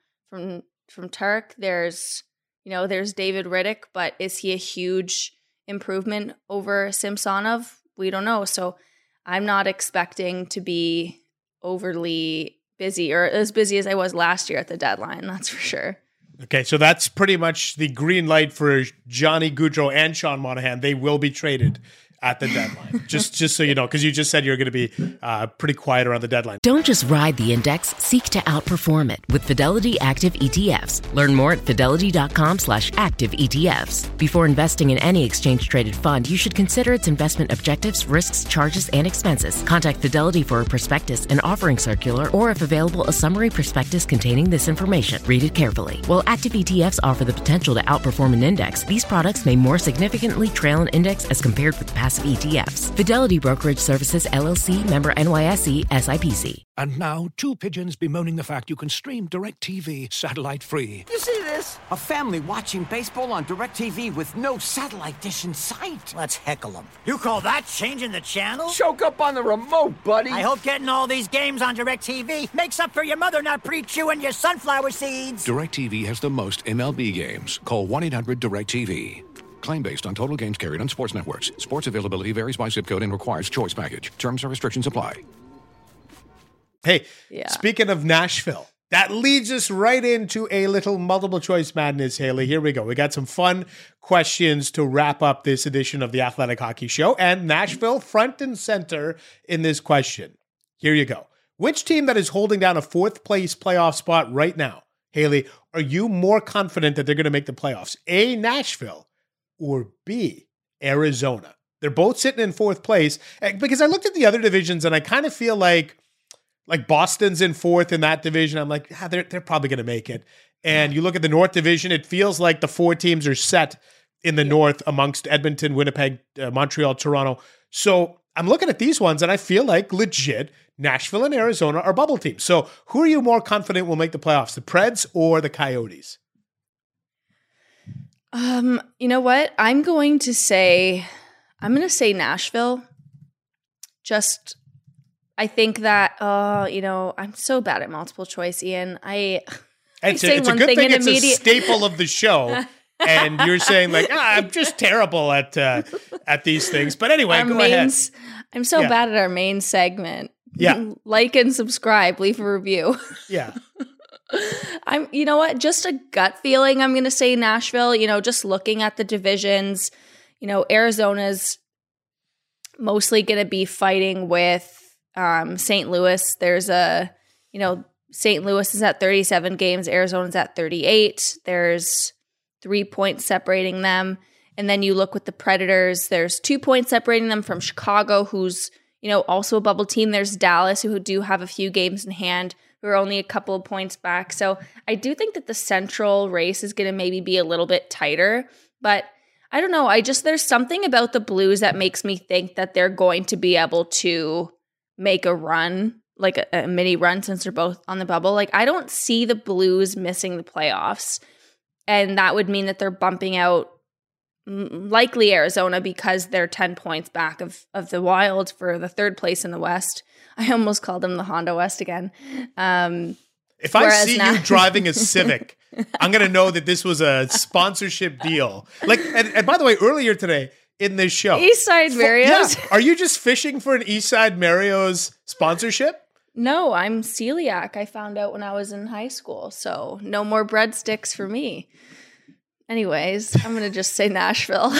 D: Turk, there's David Rittich, but is he a huge improvement over Samsonov? We don't know. So I'm not expecting to be overly busy, or as busy as I was last year at the deadline. That's for sure.
C: Okay, so that's pretty much the green light for Johnny Gaudreau and Sean Monahan. They will be traded at the deadline. just so you know, because you just said you're going to be pretty quiet around the deadline.
F: Don't just ride the index, seek to outperform it with Fidelity Active ETFs. Learn more at fidelity.com/active ETFs. Before investing in any exchange-traded fund, you should consider its investment objectives, risks, charges, and expenses. Contact Fidelity for a prospectus, an offering circular, or if available, a summary prospectus containing this information. Read it carefully. While active ETFs offer the potential to outperform an index, these products may more significantly trail an index as compared with passive ETFs. Fidelity Brokerage Services, LLC, member NYSE, SIPC.
G: And now, two pigeons bemoaning the fact you can stream DirecTV satellite-free.
H: You see this? A family watching baseball on DirecTV with no satellite dish in sight.
I: Let's heckle them. You call that changing the channel?
H: Choke up on the remote, buddy.
I: I hope getting all these games on DirecTV makes up for your mother not pre-chewing your sunflower seeds.
G: DirecTV has the most MLB games. Call 1-800-DirecTV. Claim based on total games carried on sports networks. Sports availability varies by zip code and requires choice package. Terms and restrictions apply.
C: Hey, Speaking of Nashville, that leads us right into a little multiple choice madness, Haley. Here we go. We got some fun questions to wrap up this edition of the Athletic Hockey Show, and Nashville front and center in this question. Here you go. Which team that is holding down a fourth place playoff spot right now, Haley, are you more confident that they're going to make the playoffs? A, Nashville, or B, Arizona? They're both sitting in fourth place, because I looked at the other divisions and I kind of feel like Boston's in fourth in that division. I'm like, they're probably going to make it. And you look at the North Division, it feels like the four teams are set in the North amongst Edmonton, Winnipeg, Montreal, Toronto. So I'm looking at these ones and I feel like legit Nashville and Arizona are bubble teams. So who are you more confident will make the playoffs, the Preds or the Coyotes?
D: You know what? I'm going to say Nashville. I think that, I'm so bad at multiple choice, Ian.
C: It's a good thing it's a staple of the show. And you're saying I'm just terrible at these things. But anyway, go ahead.
D: I'm so bad at our main segment.
C: Yeah.
D: Like and subscribe, leave a review.
C: Yeah.
D: You know what? Just a gut feeling. I'm going to say Nashville, just looking at the divisions, Arizona's mostly going to be fighting with St. Louis. There's St. Louis is at 37 games. Arizona's at 38. There's 3 points separating them. And then you look with the Predators, there's 2 points separating them from Chicago, who's, also a bubble team. There's Dallas, who do have a few games in hand, who are only a couple of points back. So I do think that the central race is going to maybe be a little bit tighter, but I don't know. There's something about the Blues that makes me think that they're going to be able to make a run, like a mini run, since they're both on the bubble. I don't see the Blues missing the playoffs, and that would mean that they're bumping out likely Arizona because they're 10 points back of the Wild for the third place in the West. I almost called them the Honda West again.
C: If I see you driving a Civic, I'm going to know that this was a sponsorship deal. And by the way, earlier today, in this show.
D: Eastside Mario's.
C: Yeah. Are you just fishing for an Eastside Mario's sponsorship?
D: No, I'm celiac. I found out when I was in high school. So no more breadsticks for me. Anyways, I'm going to just say Nashville.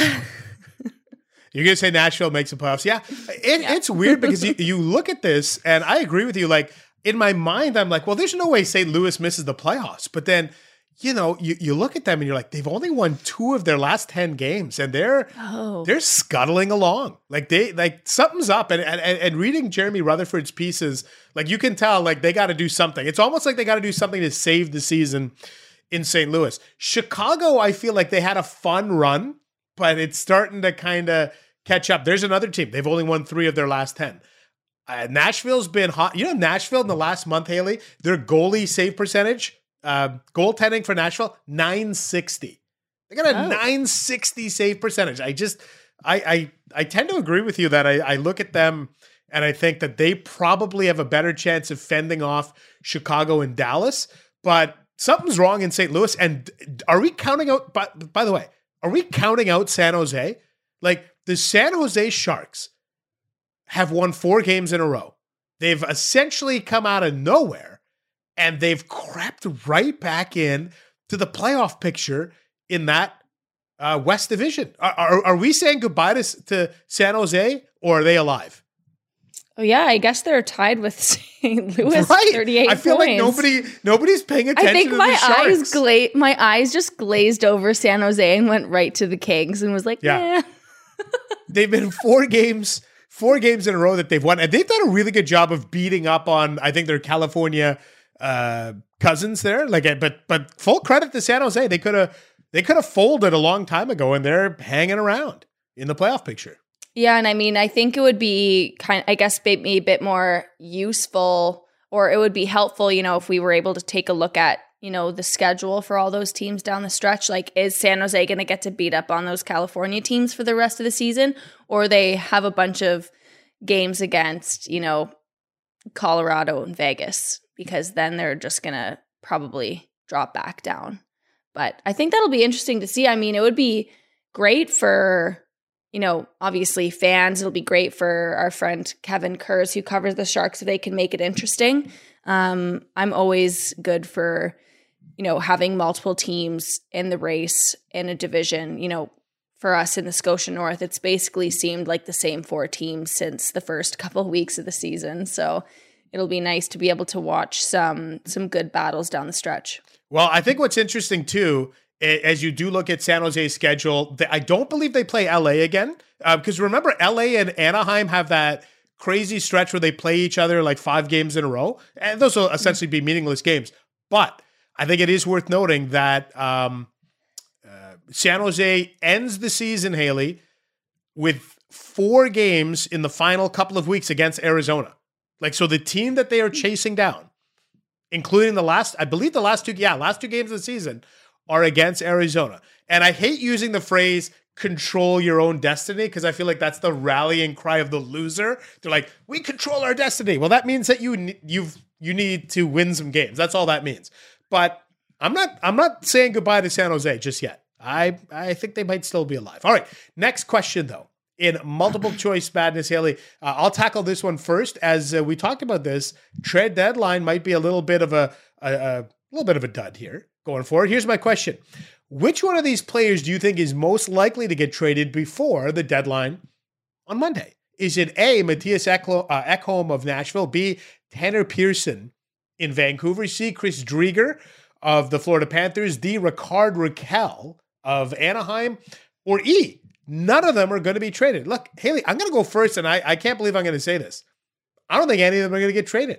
C: You're going to say Nashville makes the playoffs? Yeah. It's weird because you look at this, and I agree with you. Like, in my mind, I'm like, well, there's no way St. Louis misses the playoffs. But then, you look at them and you're like, they've only won 2 of their last 10 games, and they're scuttling along. Like something's up. And reading Jeremy Rutherford's pieces, like you can tell, like they got to do something. It's almost like they got to do something to save the season in St. Louis. Chicago, I feel like they had a fun run, but it's starting to kind of catch up. There's another team. They've only won 3 of their last 10. Nashville's been hot. Nashville in the last month, Haley, their goalie save percentage, goaltending for Nashville, 960. They got a 960 save percentage. I tend to agree with you that I look at them and I think that they probably have a better chance of fending off Chicago and Dallas, but something's wrong in St. Louis. And are we counting out, by the way, are we counting out San Jose? Like the San Jose Sharks have won 4 games in a row. They've essentially come out of nowhere and they've crept right back in to the playoff picture in that West Division. Are we saying goodbye to San Jose, or are they alive?
D: Oh yeah, I guess they're tied with St. Louis,
C: right.
D: 38
C: I feel
D: points.
C: like nobody's paying attention.
D: I think
C: to
D: my
C: the Sharks.
D: my eyes just glazed over San Jose and went right to the Kings and was like, yeah.
C: They've been 4 games in a row that they've won, and they've done a really good job of beating up on, I think, their California cousins there. But full credit to San Jose. They could have folded a long time ago, and they're hanging around in the playoff picture.
D: Yeah, and I mean, I think it would be maybe a bit more useful, or it would be helpful, if we were able to take a look at, the schedule for all those teams down the stretch. Like, is San Jose going to get to beat up on those California teams for the rest of the season, or they have a bunch of games against, Colorado and Vegas, because then they're just going to probably drop back down. But I think that'll be interesting to see. I mean, it would be great for, obviously fans. It'll be great for our friend Kevin Kurz, who covers the Sharks, if they can make it interesting. I'm always good for, having multiple teams in the race in a division. For us in the Scotia North, it's basically seemed like the same 4 teams since the first couple of weeks of the season. So it'll be nice to be able to watch some good battles down the stretch.
C: Well, I think what's interesting too, as you do look at San Jose's schedule, I don't believe they play LA again. Because remember, LA and Anaheim have that crazy stretch where they play each other like 5 games in a row. And those will essentially be meaningless games. But I think it is worth noting that San Jose ends the season, Haley, with 4 games in the final couple of weeks against Arizona. So the team that they are chasing down, including the last 2 games of the season, are against Arizona. And I hate using the phrase control your own destiny, because I feel like that's the rallying cry of the loser. They're like, we control our destiny. Well, that means that you need to win some games. That's all that means. But I'm not saying goodbye to San Jose just yet. I think they might still be alive. All right, next question though. In multiple choice madness, Haley, I'll tackle this one first. As we talked about this, trade deadline might be a little bit of a dud here going forward. Here's my question. Which one of these players do you think is most likely to get traded before the deadline on Monday? Is it A, Matthias Ekholm of Nashville, B, Tanner Pearson in Vancouver, C, Chris Driedger of the Florida Panthers, D, Rickard Rakell of Anaheim, or E, none of them are going to be traded? Look, Haley, I'm going to go first, and I can't believe I'm going to say this. I don't think any of them are going to get traded.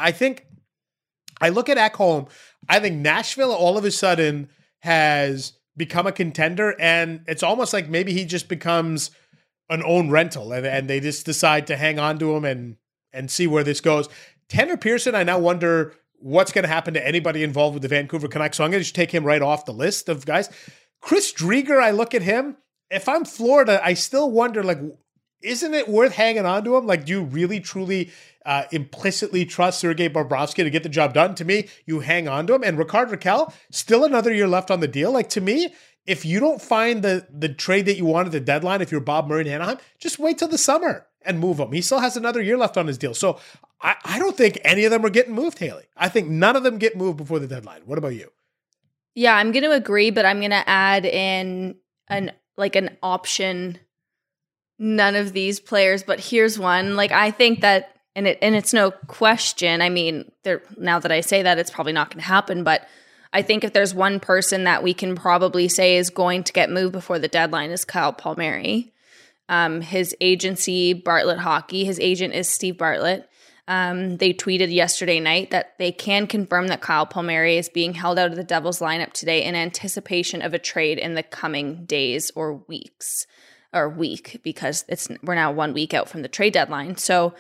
C: I look at Ekholm. I think Nashville all of a sudden has become a contender, and it's almost like maybe he just becomes an own rental, and they just decide to hang on to him and see where this goes. Tanner Pearson, I now wonder what's going to happen to anybody involved with the Vancouver Canucks, so I'm going to just take him right off the list of guys. Chris Driedger, I look at him. If I'm Florida, I still wonder, isn't it worth hanging on to him? Do you really, truly implicitly trust Sergei Bobrovsky to get the job done? To me, you hang on to him. And Rickard Rakell, still another year left on the deal. To me, if you don't find the trade that you want at the deadline, if you're Bob Murray in Anaheim, just wait till the summer and move him. He still has another year left on his deal. So I don't think any of them are getting moved, Haley. I think none of them get moved before the deadline. What about you?
D: Yeah, I'm going to agree, but I'm going to add in an option. None of these players, but here's one. Like, I think that, and it's no question. I mean, now that I say that, it's probably not going to happen, but I think if there's one person that we can probably say is going to get moved before the deadline is Kyle Palmieri. His agency, Bartlett Hockey, his agent is Steve Bartlett. They tweeted yesterday night that they can confirm that Kyle Palmieri is being held out of the Devils lineup today in anticipation of a trade in the coming days or weeks, or week, because we're now 1 week out from the trade deadline. So,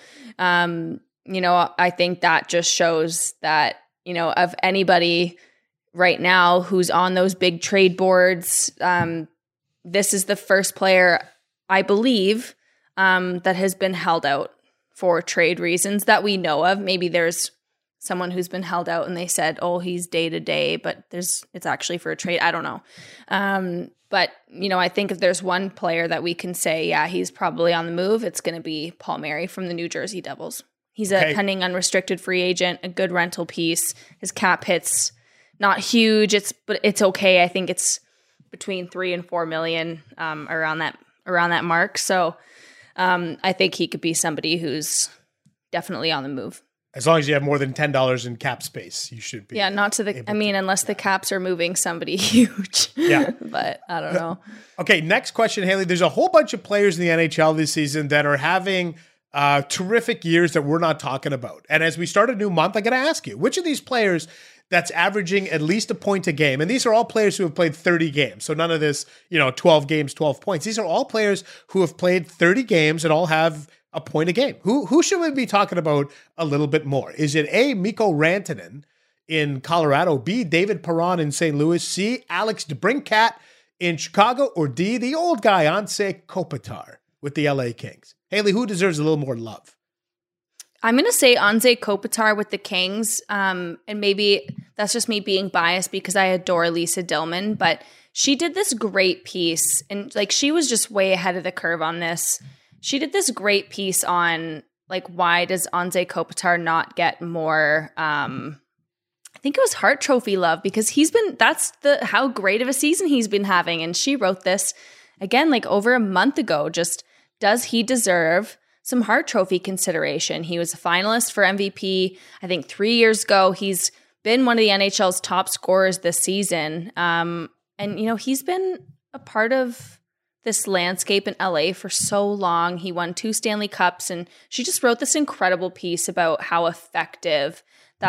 D: I think that just shows that, of anybody right now who's on those big trade boards, this is the first player, I believe, that has been held out for trade reasons that we know of. Maybe there's someone who's been held out and they said, oh, he's day to day, but it's actually for a trade. I don't know. But, I think if there's one player that we can say, yeah, he's probably on the move, it's going to be Palmieri from the New Jersey Devils. He's a pending unrestricted free agent, a good rental piece. His cap hit's not huge, but it's okay. I think it's between $3 and $4 million around that mark. So I think he could be somebody who's definitely on the move.
C: As long as you have more than $10 in cap space, you should be.
D: Yeah, unless the Caps are moving somebody huge.
C: Yeah.
D: But I don't know.
C: Okay, next question, Haley. There's a whole bunch of players in the NHL this season that are having terrific years that we're not talking about. And as we start a new month, I got to ask you, which of these players that's averaging at least a point a game, and these are all players who have played 30 games, so none of this, 12 games, 12 points. These are all players who have played 30 games and all have a point a game. Who should we be talking about a little bit more? Is it A, Mikko Rantanen in Colorado, B, David Perron in St. Louis, C, Alex DeBrincat in Chicago, or D, the old guy, Anze Kopitar with the LA Kings? Haley, who deserves a little more love?
D: I'm going to say Anze Kopitar with the Kings, and maybe that's just me being biased because I adore Lisa Dillman, but she did this great piece, and she was just way ahead of the curve on this. She did this great piece on why does Anze Kopitar not get more, I think it was Hart Trophy love, because how great of a season he's been having. And she wrote this again, over a month ago, just does he deserve some Hart Trophy consideration? He was a finalist for MVP, I think 3 years ago. He's been one of the NHL's top scorers this season. And he's been a part of this landscape in LA for so long. He won 2 Stanley Cups, and she just wrote this incredible piece about how effective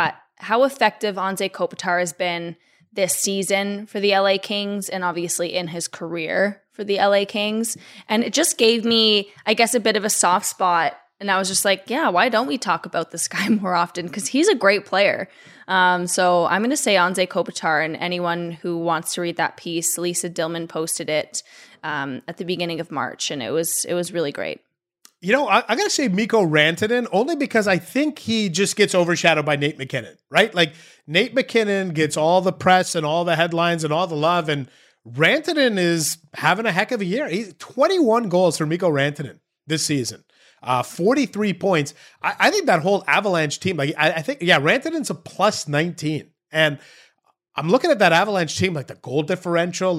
D: Anze Kopitar has been this season for the LA Kings, and obviously in his career for the LA Kings. And it just gave me, I guess, a bit of a soft spot. And I was just like, yeah, why don't we talk about this guy more often? Because he's a great player. So I'm going to say Anze Kopitar, and anyone who wants to read that piece, Lisa Dillman posted it at the beginning of March, and it was really great.
C: I got to say Mikko Rantanen, only because I think he just gets overshadowed by Nate McKinnon, right? Nate McKinnon gets all the press and all the headlines and all the love, and Rantanen is having a heck of a year. He's 21 goals for Mikko Rantanen this season. 43 points. I think that whole Avalanche team, I think, Rantanen's a plus 19. And I'm looking at that Avalanche team, the goal differential,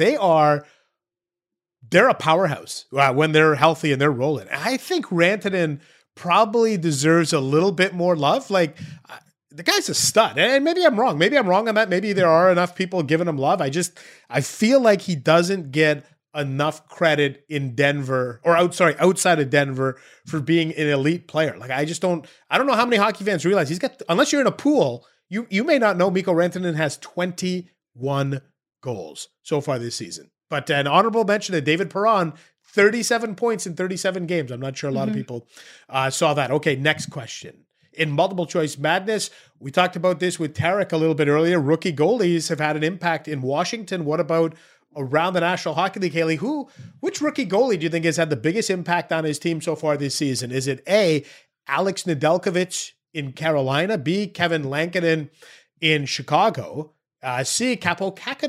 C: they're a powerhouse when they're healthy and they're rolling. I think Rantanen probably deserves a little bit more love. The guy's a stud. And maybe I'm wrong. Maybe I'm wrong on that. Maybe there are enough people giving him love. I feel like he doesn't get enough credit in Denver, outside of Denver, for being an elite player. I don't know how many hockey fans realize unless you're in a pool, you may not know Mikko Rantanen has 21 goals so far this season. But an honorable mention to David Perron, 37 points in 37 games. I'm not sure a lot of people saw that. Okay, next question. In multiple choice madness, we talked about this with Tarek a little bit earlier. Rookie goalies have had an impact in Washington. What about around the National Hockey League, Haley? Which rookie goalie do you think has had the biggest impact on his team so far this season? Is it A, Alex Nedeljkovic in Carolina, B, Kevin Lankinen in Chicago, C, Kaapo Kähkönen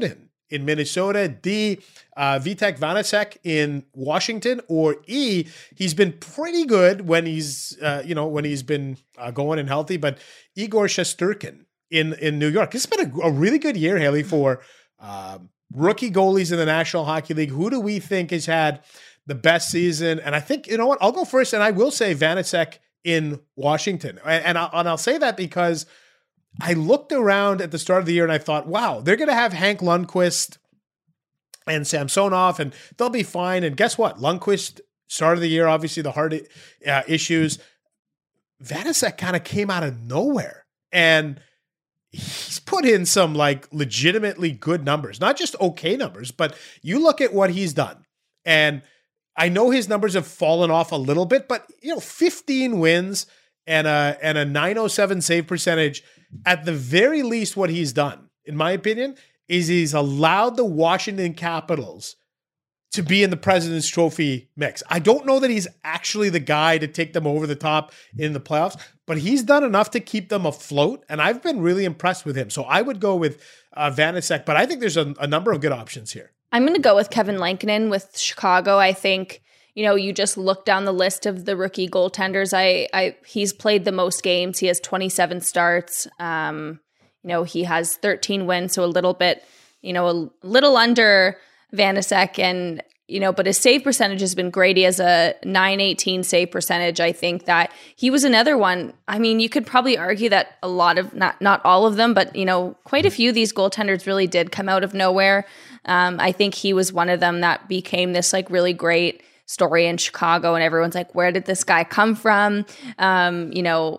C: in Minnesota, D, Vitek Vanacek in Washington, or E, he's been pretty good when he's been going and healthy, but Igor Shesterkin in New York. It's been a really good year, Haley, for rookie goalies in the National Hockey League. Who do we think has had the best season? And I think, you know what, I'll go first, and I will say Vanacek in Washington. And I'll say that because I looked around at the start of the year and I thought, wow, they're going to have Hank Lundqvist and Samsonov, and they'll be fine. And guess what? Lundqvist, start of the year, obviously the heart issues. Vanacek kind of came out of nowhere, and he's put in some like legitimately good numbers, not just okay numbers, but you look at what he's done. And I know his numbers have fallen off a little bit, but 15 wins and a 907 save percentage. At the very least, what he's done, in my opinion, is he's allowed the Washington Capitals to be in the President's Trophy mix. I don't know that he's actually the guy to take them over the top in the playoffs, but he's done enough to keep them afloat, and I've been really impressed with him. So I would go with Vanacek, but I think there's a number of good options here.
D: I'm going to go with Kevin Lankinen with Chicago. I think, you just look down the list of the rookie goaltenders. He's played the most games. He has 27 starts. He has 13 wins, so a little bit, a little under Vanacek, and but his save percentage has been great. He has a 918 save percentage. I think that he was another one. I mean, you could probably argue that a lot of, not all of them, but quite a few of these goaltenders really did come out of nowhere. I think he was one of them that became this like really great story in Chicago, and everyone's like, where did this guy come from? They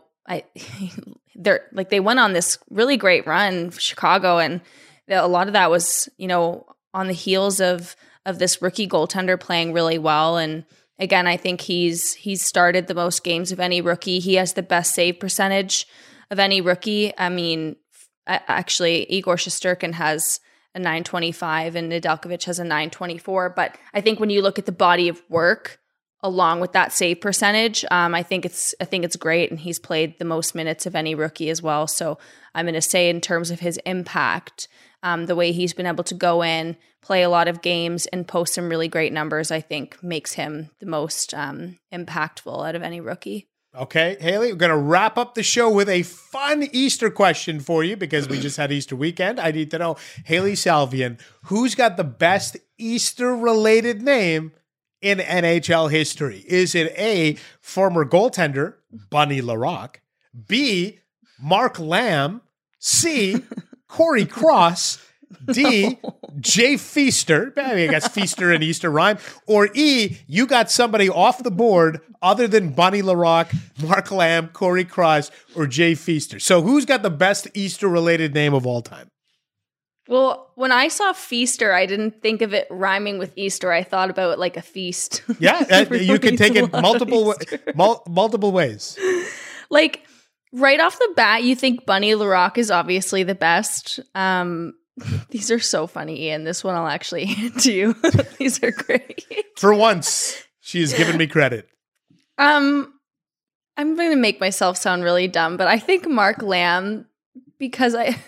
D: went on this really great run, Chicago, and a lot of that was, on the heels of this rookie goaltender playing really well. And again, I think he's started the most games of any rookie. He has the best save percentage of any rookie. I mean, actually, Igor Shesterkin has a 925 and Nedeljkovic has a 924. But I think when you look at the body of work along with that save percentage, I think it's great, and he's played the most minutes of any rookie as well. So I'm going to say, in terms of his impact, the way he's been able to go in, play a lot of games, and post some really great numbers, I think makes him the most impactful out of any rookie.
C: Okay, Haley, we're going to wrap up the show with a fun Easter question for you because we just had Easter weekend. I need to know, Haley Salvian, who's got the best Easter-related name in NHL history? Is it A, former goaltender Bunny Larocque, B, Mark Lamb, C, Corey Cross, D, Jay Feaster, I guess Feaster and Easter rhyme, or E, you got somebody off the board other than Bunny Larocque, Mark Lamb, Corey Cross, or Jay Feaster. So who's got the best Easter-related name of all time?
D: Well, when I saw Feaster, I didn't think of it rhyming with Easter. I thought about it like a feast.
C: Yeah, you could take it multiple ways.
D: Like, right off the bat, you think Bunny Larocque is obviously the best. These are so funny, Ian. This one I'll actually hand to you. These are great.
C: For once, she has given me credit.
D: I'm going to make myself sound really dumb, but I think Mark Lamb, because I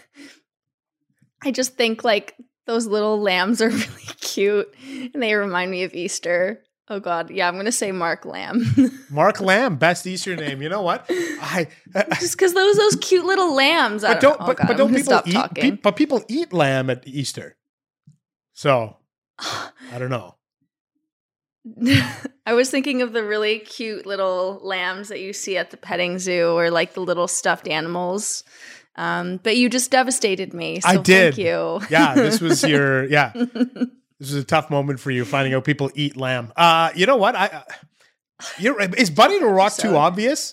D: just think like those little lambs are really cute and they remind me of Easter. Oh God. Yeah. I'm going to say Mark Lamb.
C: Mark Lamb, best Easter name. You know what?
D: Just because those cute little lambs.
C: But people eat lamb at Easter. So I don't know.
D: I was thinking of the really cute little lambs that you see at the petting zoo, or like the little stuffed animals. But you just devastated me. So I did. Thank you.
C: Yeah, this was this was a tough moment for you, finding out people eat lamb. You know what? Is Bunny Larocque too obvious?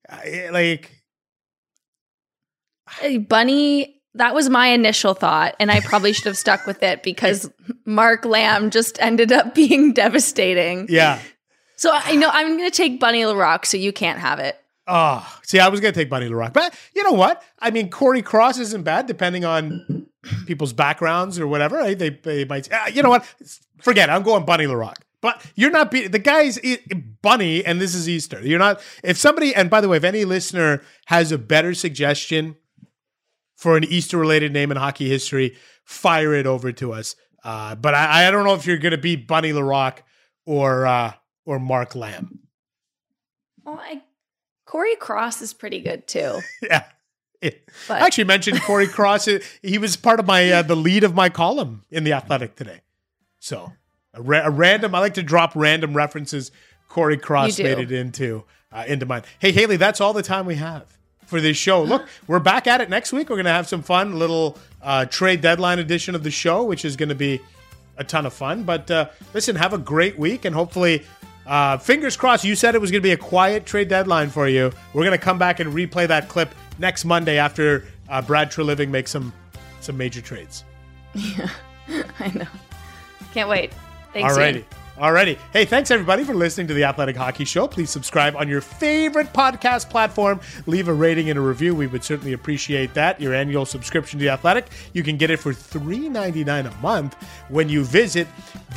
D: Bunny. That was my initial thought, and I probably should have stuck with it because Mark Lamb just ended up being devastating.
C: Yeah.
D: So I'm going to take Bunny Larocque, so you can't have it.
C: Oh, see, I was going to take Bunny Larocque, but you know what? I mean, Corey Cross isn't bad, depending on people's backgrounds or whatever. Right? They might. You know what? Forget it. I'm going Bunny Larocque. But you're not the guy's Bunny, and this is Easter. You're not. If somebody, and by the way, if any listener has a better suggestion for an Easter-related name in hockey history, fire it over to us. But I don't know if you're going to beat Bunny LaRock or Mark Lamb.
D: Well, Corey Cross is pretty good too.
C: Yeah. I actually mentioned Corey Cross. He was part of my the lead of my column in The Athletic today. So a random, I like to drop random references. Corey Cross made it into mine. Hey, Haley, that's all the time we have for this show. Look, we're back at it next week. We're going to have some fun, a little trade deadline edition of the show, which is going to be a ton of fun. But listen, have a great week, and hopefully, fingers crossed, you said it was going to be a quiet trade deadline for you. We're going to come back and replay that clip next Monday after Brad Treliving makes some major trades.
D: Yeah, I know. Can't wait. Thanks, Ian.
C: Alrighty. Hey, thanks everybody for listening to The Athletic Hockey Show. Please subscribe on your favorite podcast platform. Leave a rating and a review. We would certainly appreciate that. Your annual subscription to The Athletic, you can get it for $3.99 a month when you visit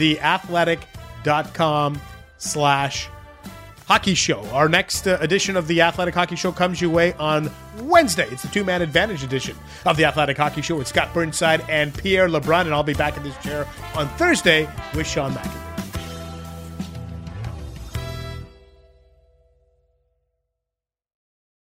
C: theathletic.com/hockey show. Our next edition of The Athletic Hockey Show comes your way on Wednesday. It's the two-man advantage edition of The Athletic Hockey Show with Scott Burnside and Pierre LeBrun, and I'll be back in this chair on Thursday with Sean McIntyre.